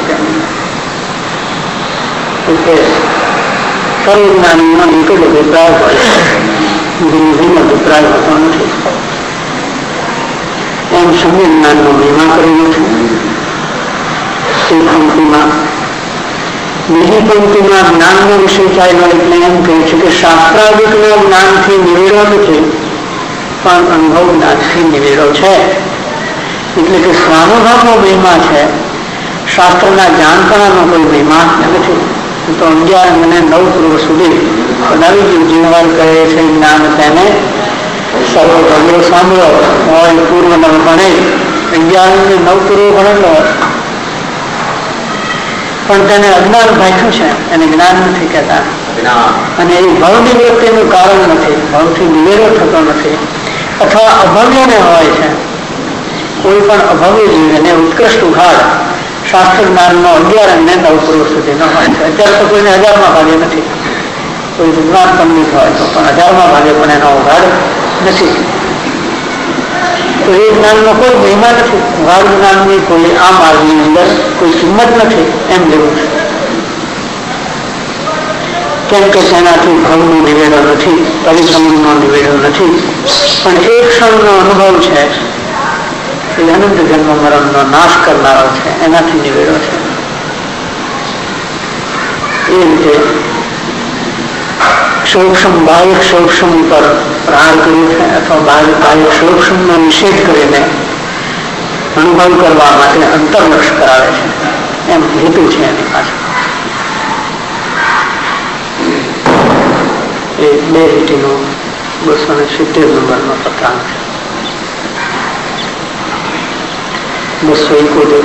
સર્વ જ્ઞાનીનો એક જ અભિપ્રાય હોય છે, ભિન્ન અભિપ્રાય હોતો નથી. એમ સમ્ય જ્ઞાનનો મહિમા કરેલો છે. તે પંક્તિમાં બીજી પંક્તિમાં જ્ઞાનનો વિષય ચાલ્યો એટલે એમ કહે છે કે શાસ્ત્રાદિકના જ્ઞાનથી નિવેડો નથી, પણ અનુભવ જ્ઞાનથી નિવેડો છે. એટલે કે સ્વાનુભવનો મહિમા છે, શાસ્ત્રના જાણપણાનો કોઈ મહિમા નથી. તો 11 અને 9 પૂર્વ સુધી બનાવી ગયું. જીવવાર કહે છે જ્ઞાન તેને સર્વ ભવ્યો સાંભળો હોય, પૂર્વ નવ ભણે 11 અને 9 પૂર્વ ભણેલો પણ તેને અજ્ઞાન ભાગ્યું છે, એને જ્ઞાન નથી કહેતા. અને એ ભવ નિવૃત્તિનું કારણ નથી, ભવથી નિવેડો થતો નથી. અથવા અભવ્યને હોય છે, કોઈ પણ અભવ્ય જીવને ઉત્કૃષ્ટ ઉઘાડ શાસ્ત્ર જ્ઞાનનો 11 અને 9 પૂર્વ સુધીનો હોય છે. અત્યારે તો કોઈને 1000માં ભાગે નથી. કોઈ વિદ્વાન પંડિત હોય તો પણ 1000માં ભાગે પણ એનો ઉઘાડ નથી. તો એ જ્ઞાનનો કોઈ મહિમા નથી. ઉઘાડ જ્ઞાનની કોઈ આ માર્ગની અંદર કોઈ કિંમત નથી એમ લેવું છે. કેમ કે તેનાથી ભવનો નિવેડો નથી, પરિભ્રમણનો નિવેડો નથી, પણ એક ક્ષણનો અનુભવ છે, એ અનંત જન્મ મરણનો નાશ કરનારો છે, એનાથી નિવેડો છે. એ રીતે સૌક્ષમ બાહ્ય સૌક્ષમ ઉપર પ્રહાર કર્યું છે, અથવા બાહ્ય સૌક્ષમનો નિષેધ કરીને અનુભવ કરવા માટે અંતર્લક્ષ કરાવે છે, એમ હેતુ છે એની પાસે. એ 2 લીટીનો 270 નંબરનો પત્રાંક છે. 271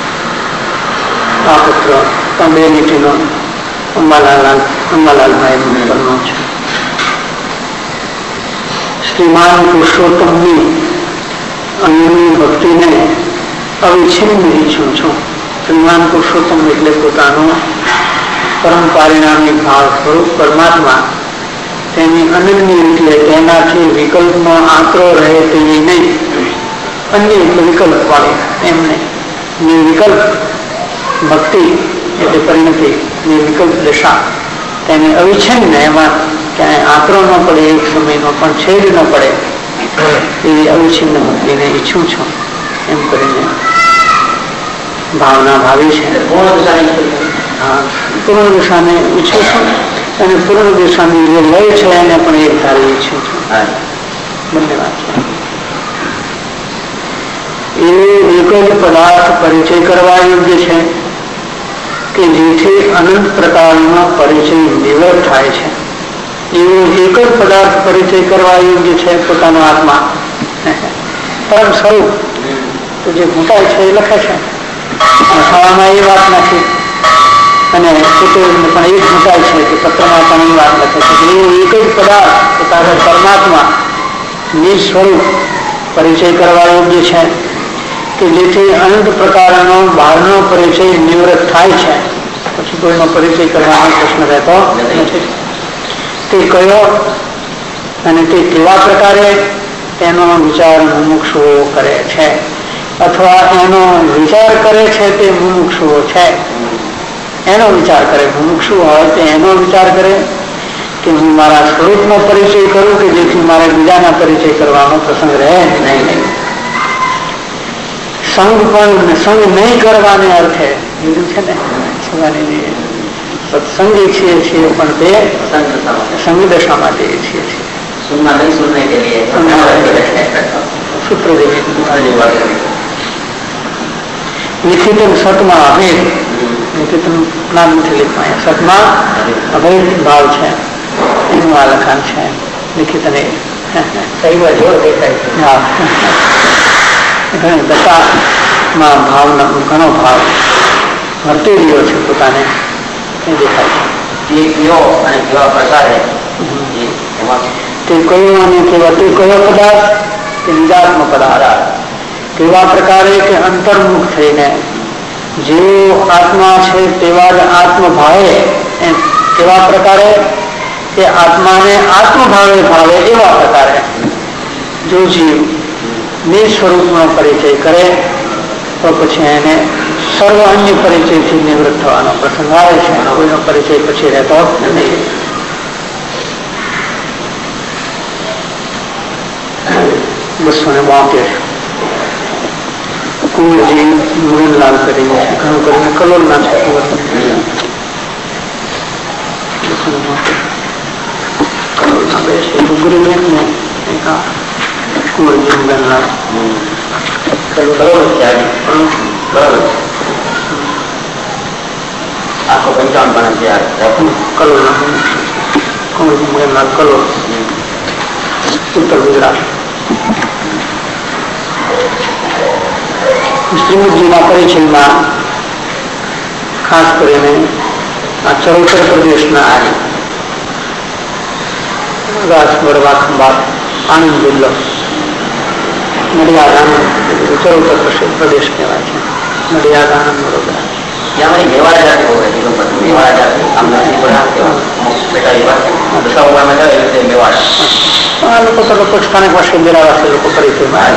આ પત્ર 2 લીટીનો અંબાલાલભાઈ નંબરનો છે. શ્રીમાન પુરુષોત્તમની અન્યની ભક્તિને અવિચ્છિન્ન ઈચ્છું છું. શ્રીમાન પુરુષોત્તમ એટલે પોતાનો પરમ પારિણામિક ભાવ સ્વરૂપ પરમાત્મા, તેની અનન્ય એટલે તેનાથી વિકલ્પનો આંતરો રહે તેવી નહીં. અન્ય એટલે વિકલ્પ વાળી, એમ નહીં. નિર્વિકલ્પ ભક્તિ એટલે પરિણતિ, નિર્વિકલ્પ દશા, તેને અવિચ્છિન્ન, એમાં ક્યાંય આંતરો ન પડે, એક સમયનો પણ છેદ ન પડે, એવી અવિચ્છિન્ન ભક્તિને ઈચ્છું છું એમ કરીને ભાવના ભાવી છે. પૂર્ણ દિશાને ઈચ્છું છું, અને પૂર્ણ દિશાની જે લય છે એને પણ એક ધારી ઈચ્છું છું. બંને વાત છે. એ એક જ પદાર્થ પરિચય કરવા યોગ્ય છે કે જેથી અનંત પ્રકારનો પરિચય નિવૃત્ત થાય છે. એવો એક જ પદાર્થ પરિચય કરવા યોગ્ય છે, પોતાનો આત્મા, પરમ સ્વરૂપ. તો જે ઘૂંટાય છે એ લખે છે, ખાવામાં એ વાત નથી, અને પણ એ જ ઘૂંટાય છે કે પત્રમાં પણ એ વાત લખે છે. એવો એક જ પદાર્થ પોતાનો પરમાત્મા નિજ સ્વરૂપ પરિચય કરવા યોગ્ય છે કે જેથી અનંત પ્રકારનો બહારનો પરિચય નિવૃત્ત થાય છે. પછી કોઈનો પરિચય કરવાનો પ્રશ્ન રહેતો નથી. તે કયો અને તે કેવા પ્રકારે, તેનો વિચાર મુમુક્ષુઓ કરે છે, અથવા એનો વિચાર કરે છે તે મુમુક્ષુઓ છે. એનો વિચાર કરે, મુમુક્ષુ હોય તે એનો વિચાર કરે કે હું મારા સ્વરૂપનો પરિચય કરું કે જેથી મારે બીજાના પરિચય કરવાનો પ્રસંગ રહે નહીં. સંગ પણ સંગ નહીં કરવાને અર્થે બીજું છે ને, સત્સંગી છીએ પણ તે સંગ દશામાં જઈએ છીએ. સૂત્ર નિશ્ચિત સતમાં અભેદ, નિશ્ચિત નામ નથી લખવા, સતમાં અભેદ ભાવ છે. એનું આ લખાણ છે લિખિત અને દશામાં ભાવનો ઘણો ભાવ વર્તી રહ્યો છે પોતાને એ દેખાય છે. તે કયો અને કેવા તે કયો પદાર્થ તે નિજાત્મ પદાર્થ કેવા પ્રકારે કે અંતર્મુખ થઈને જેવો આત્મા છે તેવા જ આત્મભાવે કેવા પ્રકારે કે આત્માને આત્મભાવે ભાવે એવા પ્રકારે જો જીવ નિજ સ્વરૂપનો પરિચય કરે તો પછી એને સર્વ અન્ય પરિચયથી નિવૃત્ત થવાનો પ્રસંગ આવે છે. કોઈનો પરિચય પછી રહેતો નથી. બસો ને 72 કુંવરજી મુરનલાલ કરી ઘણું કરીને કલોલના છે. કલોલના બે છે ગુરુબેન ને કુંવરજી મુરનલાલ આખો 55 કલોલના કુંવરજી મુરનલાલ કલોલ ઉત્તર ગુજરાત. શ્રીમદજીના પરિચયમાં ખાસ કરીને આ ચરોતર પ્રદેશના રાજગઢ ખંભાત આનંદ જિલ્લો નડિયાદ આનંદ ચરોતર પ્રદેશ કહેવાય છે. નડિયાદ આનંદ વડોદરા આ લોકો તો લોકો સ્થાનિક વાસી દેરાવાસી લોકો પરિચયમાં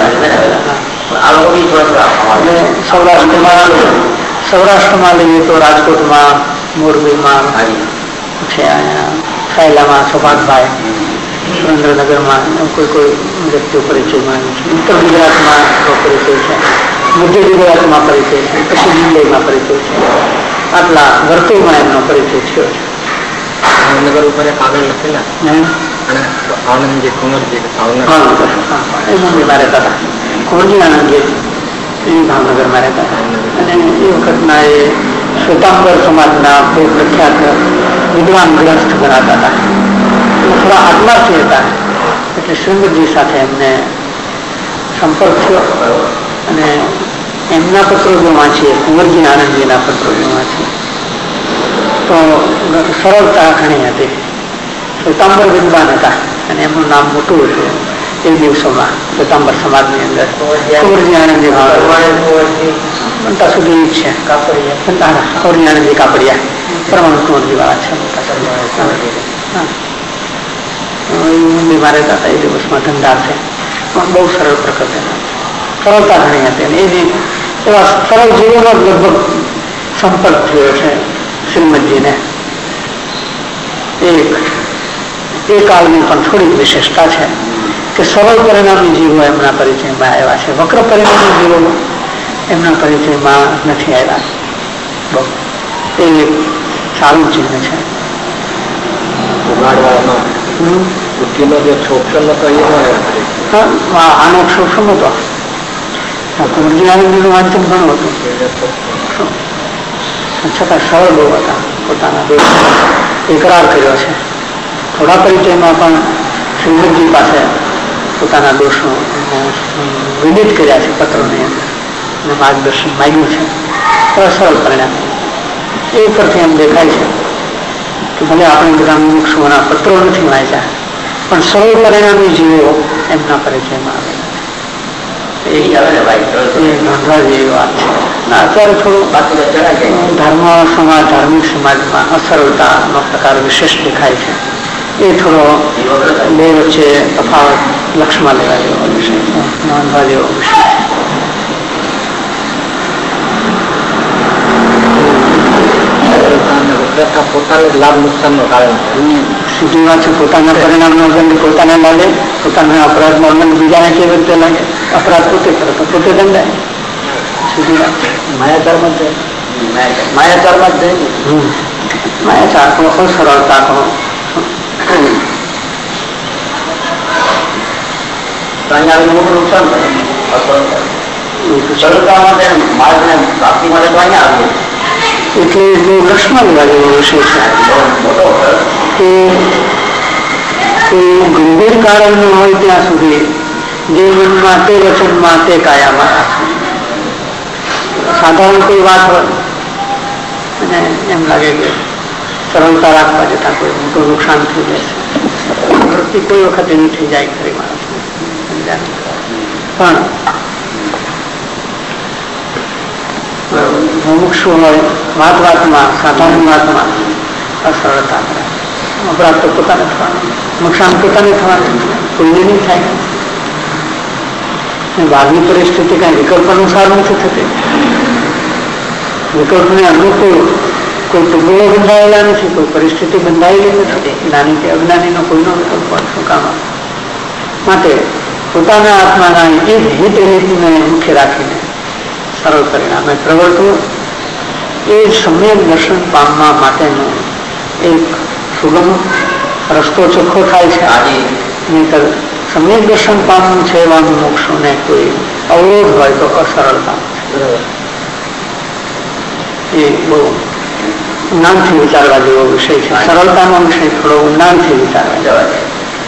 સૌરાષ્ટ્રમાં લઈએ તો રાજકોટમાં, મોરબીમાં, પછી સાયલામાં સૌભાગભાઈ, સુરેન્દ્રનગરમાં કોઈ વ્યક્તિઓ પરિચયમાં છે. ઉત્તર ગુજરાતમાં પરિચય છે, મધ્ય ગુજરાતમાં પરિચય છે, પછી મુંબઈમાં પરિચય છે. આટલા વર્તુળમાં એમનો પરિચય થયો છે. ભાવનગર ઉપર કાગળ લખેલા આનંદજી કુંવરજી એ મુંબઈમાં રહેતા હતા. કુંવરજી આનંદજી એ ભાવનગરમાં રહેતા હતા. અને એ વખતના એ શ્વેતાંબર સમાજના બહુ પ્રખ્યાત વિદ્વાન ગ્રસ્થ ગણાતા હતા. થોડા આત્માર્થી હતા એટલે શ્રીમદજી સાથે એમને સંપર્ક થયો અને એમના પત્રો જો વાંચીએ, કુંવરજી આનંદજીના પત્રો જો વાંચીએ તો સરળતા ઘણી હતી. શ્વેતાંબર વિદ્વાન હતા અને એમનું નામ મોટું હતું એ દિવસોમાં શ્વેતાંબર સમાજની અંદર. કુંવરજી આનંદજી બનતા સુધી છે કુંવરજી આનંદજી કાપડિયા પરમાણુ કુંવરજી વાળા છે. મુંબઈમાં રહેતા હતા એ દિવસમાં ધંધા છે પણ બહુ સરળ પ્રકૃતિ સરળતા ઘણી હતી અને એની એવા સરળ જીવનનો લગભગ સંપર્ક થયો છે શ્રીમદજીને. એ કાળની પણ થોડીક વિશેષતા છે કે સરળ પરિણામી જીવો એમના પરિચયમાં આવ્યા છે. વક્ર પરિણામી જીવો એમના પરિચયમાં નથી આવ્યા. બહુ એ સારું ચિહ્ન છે. આનો શોષણ હતો. કુંવરજી આનંદજીનું વાંચન ઘણું હતું છતાં સરળ બહુ હતા. પોતાના દેશ એકરાર કર્યો છે. થોડા પરિચયમાં પણ શ્રીમદજી પાસે પોતાના દોષો વિદિત કર્યા છે પત્રોની અંદર અને માર્ગદર્શન માગ્યું છે. સરળ પરિણામ એ ઉપરથી એમ દેખાય છે કે ભલે આપણે બધા મુક્ષોના પત્રો નથી વાંચ્યા પણ સરળ પરિણામી જીવો એમના પરિચયમાં આવેલા છે. એ નોંધવા જેવી વાત છે. અત્યારે થોડું ધાર્મિક સમાજમાં અસરળતાનો પ્રકાર વિશેષ દેખાય છે. એ થોડો બે વચ્ચે તફાવત લક્ષમાં લેવા જેવો વિષય છે, નોંધવા જેવો વિષય છે. પોતાના લાભ નુકસાન નું કારણ સીધી વાત છે. પોતાના પરિણામ નો દંડ પોતાને લાગે, પોતાના અપરાધ નો દંડ બીજાને કેવી રીતે લાગે. અપરાધ પોતે કરે તો પોતે દંડાય. સીધી વાત માયાચારમાં જ માયાચાર તો અસરળતા તો નુકસાન પ્રાપ્તિ માટે તો અહીંયા આવે એટલે બહુ લક્ષમાં લેવા જેવો વિષય છે કે કોઈ ગંભીર કારણ ન હોય ત્યાં સુધી જે મનમાં તે વચનમાં તે કાયામાં રાખવું. સાધારણ કોઈ વાત હોય અને એમ લાગે કે સરળતા રાખવા જતાં કોઈ મોટું નુકસાન થઈ જશે, વૃત્તિ કોઈ વખત એની થઈ જાય ખરી માણસ પણ મુમુક્ષુ હોય વાતમાં સાધારણ વાતમાં અસરળતા કરે. અપરાધ તો પોતાને થવાનું, નુકસાન પોતાને થવાનું, કોઈને નહીં થાય. બહારની પરિસ્થિતિ કઈ વિકલ્પ અનુસાર નથી થતી. વિકલ્પને અનુકૂળ કોઈ ટુકડો બંધાયેલા નથી, કોઈ પરિસ્થિતિ બંધાયેલી નથી. જ્ઞાની કે અજ્ઞાનીનો કોઈનો વિકલ્પ શું કામ? માટે પોતાના આત્માના એ જ હિત રીતને મુખ્ય રાખીને સરળ પરિણામે પ્રવર્તવું એ સમ્યક દર્શન પામવા માટેનો એક સુગમ રસ્તો ચોખ્ખો થાય છે. નહીતર સમ્યક દર્શન પામવું છે એવા મોક્ષોને કોઈ અવરોધ હોય તો અસરળતા એ બહુ ઊંડાણથી વિચારવા જેવો વિષય છે. સરળતાનો વિષય થોડો ઊંડાણથી વિચારવા જવા જાય.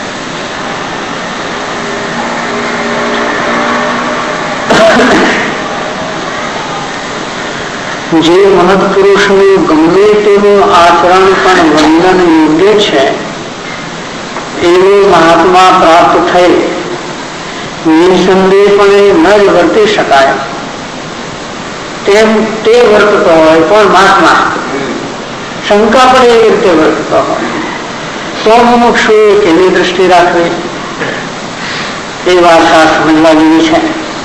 જે મહત્પુરુષનું ગમે તેનું આચરણ પણ વંદન યોગ્ય છે એવો મહાત્મા પ્રાપ્ત થઈ નિસંદેહપણે ન જ વર્તી શકાય તેમ તે વર્તતો હોય પણ મહાત્મા શંકા પડે એવી રીતે વર્તતો હોય તો મુમુક્ષુએ કેવી દ્રષ્ટિ રાખવી એ વાર્તા સમજવા જેવી છે.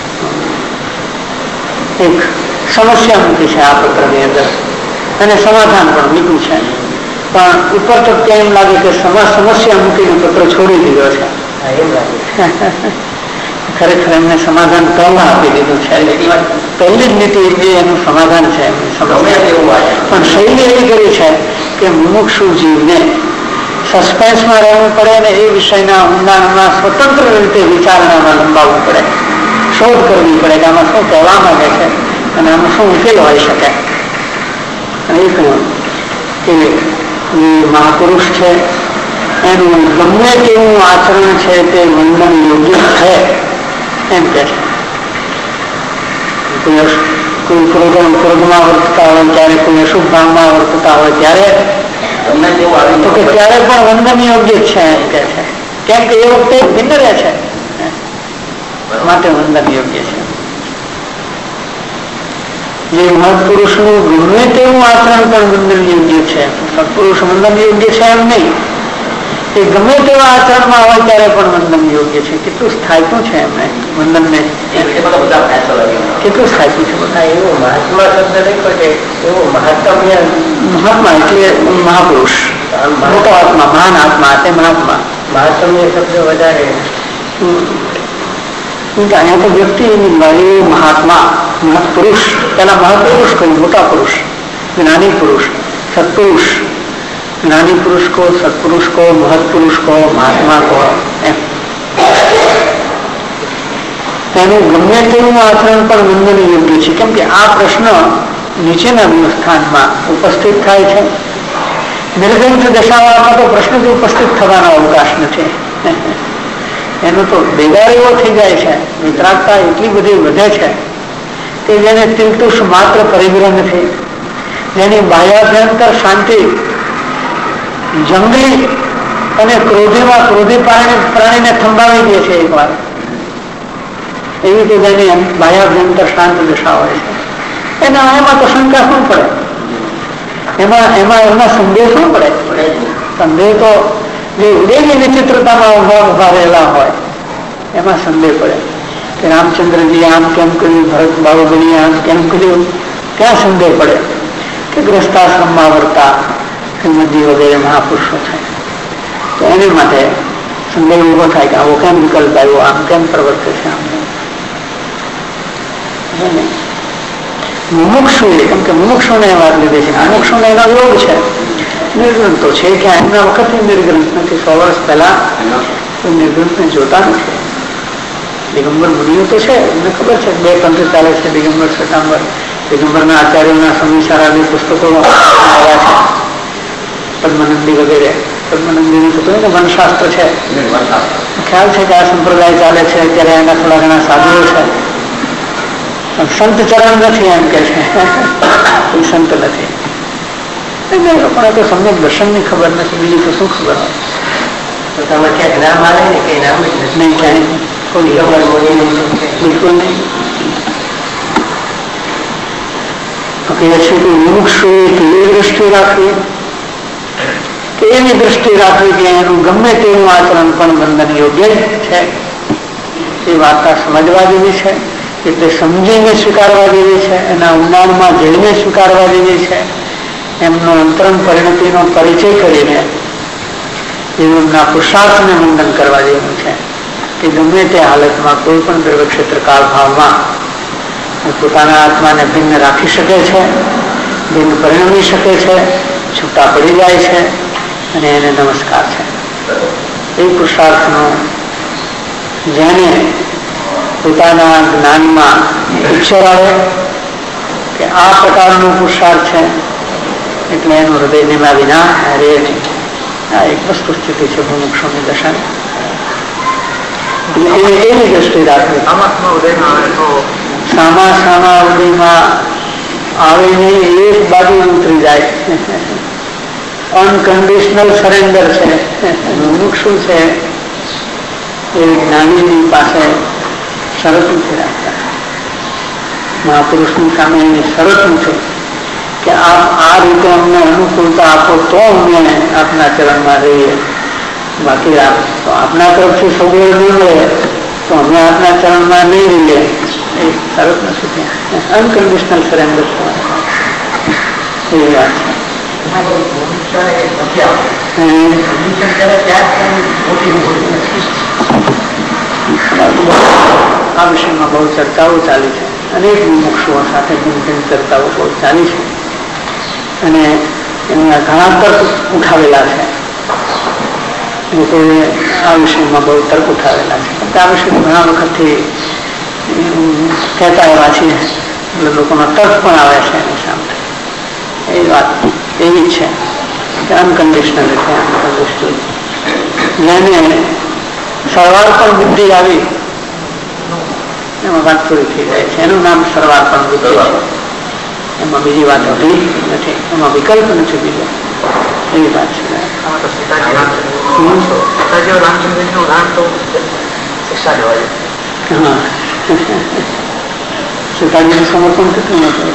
એક સમસ્યા મૂકી છે આ પત્રની અંદર અને સમાધાન પણ મૂક્યું છે. પણ ઉપર તો કેમ લાગે કે સમસ્યા મૂકીને પત્ર છોડી દીધો છે. ખરેખર એમને સમાધાન પહેલા આપી દીધું છે. પહેલી જ નીતિ એનું સમાધાન છે. પણ શૈલી એવી કરી છે કે મુમુક્ષુ જીવને સસ્પેન્સમાં રહેવું પડે અને એ વિષયના ઊંડાણમાં સ્વતંત્ર રીતે વિચારણામાં લંબાવવું પડે, શોધ કરવી પડે કે આમાં શું કહેવા માંગે છે અને આમાં શું ઉકેલ હોઈ શકે. અને એ કહ્યું કે એ મહાપુરુષ છે એનું ગમે તેવું આચરણ છે તે વંદન યોગ્ય છે એમ કે છે. કોઈ ક્રોધમાં વર્તતા હોય ત્યારે કોઈ અશુભ ભાવમાં વર્તતા હોય ત્યારે તો કે ત્યારે પણ વંદન યોગ્ય છે એમ કે છે. કેમ કે એ વખતે ભિન્ન રહે છે માટે વંદન યોગ્ય છે. જે મહત્પુરુષનું ગમે તેવું આચરણ પણ વંદન યોગ્ય છે. સત્પુરુષ વંદન યોગ્ય છે એમ નહીં, એ ગમે તેવા આચરણમાં હોય ત્યારે પણ વંદન યોગ્ય છે. કેટલું સ્થાયતું છે એમને વંદનને, કેટલું સ્થાયતું છે બધા. એવું મહાત્મા શબ્દ નહીં કહે, એવું મહાત્મા એટલે મહાપુરુષ, મોટો આત્મા, મહાન આત્મા તે મહાત્મા. મહાત્મ્ય શબ્દ વધારે અહીંયા તો વ્યક્તિ મહાત્મા મહત્પુરુષ, પેલા મહાપુરુષ કહ્યું, મોટા પુરુષ, જ્ઞાની પુરુષ, સત્પુરુષ. જ્ઞાની પુરુષ કો, સત્પુરુષ કો, મહત્પુરુષ કો, મહાત્મા કો, એમ તેનું ગમે તેવું આચરણ પણ વંદન યોગ્ય છે. કેમ કે આ પ્રશ્ન નીચેના વ્યવસ્થાનમાં ઉપસ્થિત થાય છે. નિર્ગ્રંથ દશામાં તો પ્રશ્ન જ ઉપસ્થિત થવાનો અવકાશ નથી. એનો તો ભેગા એવો થઈ જાય છે, વિતરાગતા એટલી બધી વધે છે કે જેને તિલતુષ માત્ર પરિગ્રહ નથી, જેની બાહ્યાભ્યંતર શાંતિ જંગલી અને ક્રોધી પ્રાણીને થંભાવી દે છે એક વાર. એવી રીતે જેની બાહ્યાભ્યંતર શાંત દશા હોય છે એમાં તો શંકા શું પડે, એમાં સંદેહ શું પડે? સંદેહ તો જે ઉદયની વિચિત્રતામાં ઉભા રહેલા હોય એમાં સંદેહ પડે કે રામચંદ્રજી આમ કેમ કર્યું, ભરત બાહુબલીએ આમ કેમ કર્યું, ત્યાં સંદેહ પડે કે ગ્રસ્તાશ્રમમાં વર્તા શ્રીમદજી વગેરે મહાપુરુષો છે તો એની માટે સંદેહ ઉભો થાય કે આવો કેમ વિકલ્પ આવ્યો, આમ કેમ પ્રવર્તે છે. મુમુક્ષુ કેમ કે મુમુક્ષુને વાત લીધી છે, મુમુક્ષુને એનો યોગ છે. નિર્ગ્રંથો છે કે એમના વખતે નિર્ગ્રંથ નથી, 100 વર્ષ પહેલા કોઈ નિર્ગ્રંથને જોતા નથી. દિગંબર મુનિઓ તો છે, એમને ખબર છે 2 પંથ ચાલે છે, દિગંબર શ્વેતાંબર, દિગંબરના આચાર્યોના સંવિચારાદી પુસ્તકો આવ્યા છે, પદ્મનંદી વગેરે. પદ્માનંદજીનું તો કહ્યું ને વનશાસ્ત્ર છે, ખ્યાલ છે કે આ સંપ્રદાય ચાલે છે અત્યારે, એના થોડા ઘણા સાધુઓ છે, પણ સંત ચરણ નથી એમ કે છે, કોઈ સંત નથી. લોકોને તો સમ્યક દર્શનની ખબર નથી, બીજી તો શું ખબર હોય. તો તમે ક્યાંક નામ આવે ને કઈ નામ જ નહીં, ક્યાંય કોઈ ખબર બોલી નહીં, બિલકુલ નહીં. તો કહે છે કે મુમુક્ષુએ કેવી દ્રષ્ટિ રાખવી, કે એવી દ્રષ્ટિ રાખવી કે એનું ગમે તેનું આચરણ પણ બંધન યોગ્ય છે. એ વાર્તા સમજવા જેવી છે, એટલે સમજીને સ્વીકારવા જેવી છે, એના ઊંડાણમાં જઈને સ્વીકારવા જેવી છે. એમનો અંતરંગ પરિણતિનો પરિચય કરીને એમના પુરુષાર્થને મંડન કરવા જેવું છે કે ગમે તે હાલતમાં કોઈ પણ દ્રવ્યક્ષેત્ર કાળભાવમાં પોતાના આત્માને ભિન્ન રાખી શકે છે, ભિન્ન પરિણમી શકે છે, છૂટા પડી જાય છે, અને એને નમસ્કાર છે. એ પુરુષાર્થનો જેને પોતાના જ્ઞાનમાં અક્ષર આવે કે આ પ્રકારનો પુરુષાર્થ છે, એટલે એનું હૃદય નિમા વિના રહે છે. આ એક વસ્તુ સ્થિતિ છે મુમુક્ષુની દશા. એવી દ્રષ્ટિ રાખવી. સામા સામા ઉદયમાં આવે નહીં, એક બાજુ ઉતરી જાય. અનકન્ડિશનલ સરેન્ડર છે. મુમુક્ષુ છે એ જ્ઞાનીની પાસે શરત નથી રાખતા. મહાપુરુષની સામે એની શરત નથી કે આપ આ રીતે અમને અનુકૂળતા આપો તો અમે આપના ચરણમાં રહીએ, બાકી તો આપના તરફથી સગવડ નહીં મળે તો અમે આપના ચરણમાં નહીં રહીએ. એ શરત નથી, અનકન્ડિશનલ સરેન્ડર એવી વાત છે. આ વિષયમાં બહુ ચર્ચાઓ ચાલી છે, અનેક મુમુક્ષુઓ સાથે ભિન્ન ચર્ચાઓ બહુ ચાલી છે, અને એમના ઘણા તર્ક ઉઠાવેલા છે. લોકોએ આ વિષયમાં બહુ તર્ક ઉઠાવેલા છે. આ વિષય ઘણા વખતથી કહેતા એવા છીએ, એટલે લોકોનો તર્ક પણ આવે છે એની સામે. એ વાત એવી છે કે અનકન્ડિશનલ છે. અનકન્ડિશનલ જેને સર્વાર્પણ બુદ્ધિ આવી એમાં વાત પૂરી થઈ જાય છે. એનું નામ સર્વાર્પણ બુદ્ધિ છે. એમાં બીજી વાત હોતી નથી, એમાં વિકલ્પ નથી બીજો. એવી વાત છે. હા, સીતાજીનું સમર્પણ કેટલું હતું?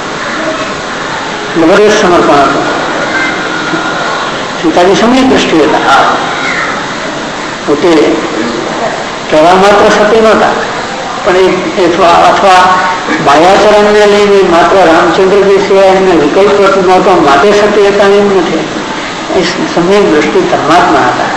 જબરદસ્ત સમર્પણ હતું. સીતાજી સમય દ્રષ્ટિ હતા. પોતે કહેવા માત્ર સતી નહોતા, પણ અથવા માયાચરણને લઈને માત્ર રામચંદ્રજી સિવાય એમને વિકલ્પ નહોતો માટે સતી હતા એમ નથી. એ સમય દ્રષ્ટિ પરમાત્મા હતા.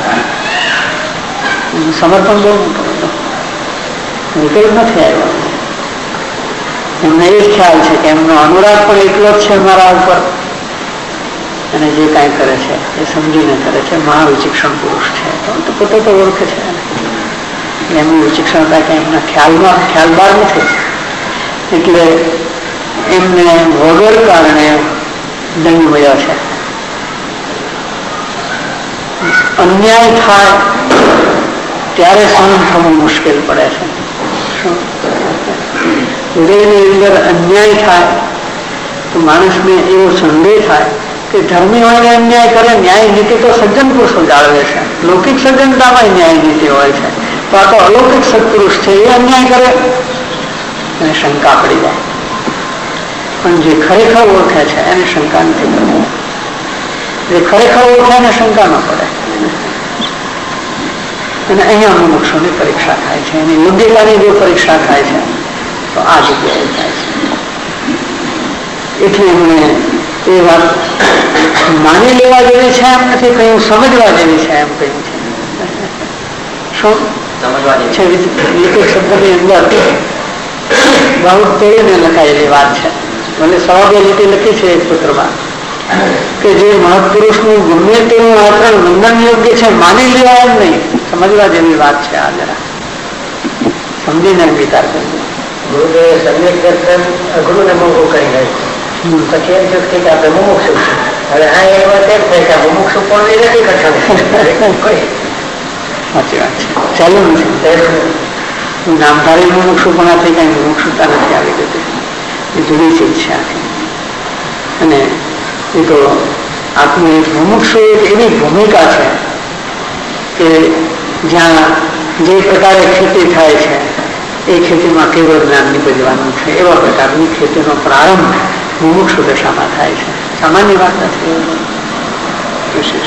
સમર્પણ બહુ મોટું હતું, વિકલ્પ નથી આવ્યો. એમને એ જ ખ્યાલ છે કે એમનો અનુરાગ પણ એટલો જ છે મારા ઉપર, અને જે કાંઈ કરે છે એ સમજીને કરે છે. મહાવિચિક્ષણ પુરુષ છે, તો પોતે તો ઓળખે છે. એમની વિચિક્ષણતા કે એમના ખ્યાલ બહાર નથી, એટલે એમને વગર કારણે દંડ મળ્યો છે. અન્યાય થાય ત્યારે સહન થવું મુશ્કેલ પડે છે. હૃદયની અંદર અન્યાય થાય તો માણસને એવો સંદેહ થાય કે ધર્મી હોય અન્યાય કરે. ન્યાય નીતિ તો સજ્જન પુરુષો જાળવે છે. લૌકિક સજ્જનતામાં ન્યાય નીતિ હોય છે, તો આ તો અલૌકિક સત્પુરુષ છે, એ અન્યાય કરે અને શંકા પડી જાય. પણ જે ખરેખર ઓળખે છે એને શંકા નથી પડતી. જે ખરેખર ઓળખે એને શંકા ન પડે. અને અહીંયા મુમુક્ષુની પરીક્ષા થાય છે, એની યોગ્યતાની જો પરીક્ષા થાય છે તો આ જગ્યાએ થાય છે. એટલે એમણે એ વાત માની લેવા જેવી છે એમ નથી કહ્યું, સમજવા જેવી છે એમ કહ્યું છે. શું સમજવા છે? એક શબ્દની અંદર બહુ તેડીને લખાયેલી વાત છે. મને સવાબે લીટી લખી છે એક પુત્રમાં કે જે મહત્પુરુષનું ગમે તેનું આચરણ બંધન યોગ્ય છે, માની લેવા એમ નહીં, સમજવા જેવી વાત છે. આ જરા સમજીને વિચાર કરજો. ગુરુદેવે સમ્યક દર્શન ગુરુને મોંઘું કરી નાખ્યું. પછી એમ થયું કે આપણે મુમુક્ષુ હવે આ એ વાત એમ થાય કે મુમુક્ષુ પણ એ નથી કઠણ સાચી વાત છે. ચાલુ નથી નામધારી મુમુક્ષુપણાથી કઈ મુમુક્ષુતા નથી આવી જતી, એ જુદી ચીજ છે આખી. અને એ તો આપની મુમુક્ષુ એક એવી ભૂમિકા છે કે જ્યાં જે પ્રકારે ખેતી થાય છે એ ખેતીમાં કેવળ જ્ઞાન નીપજવાનું છે, એવા પ્રકારની ખેતીનો પ્રારંભ મુમુક્ષુ દશામાં થાય છે. સામાન્ય વાત નથી, વિશેષ.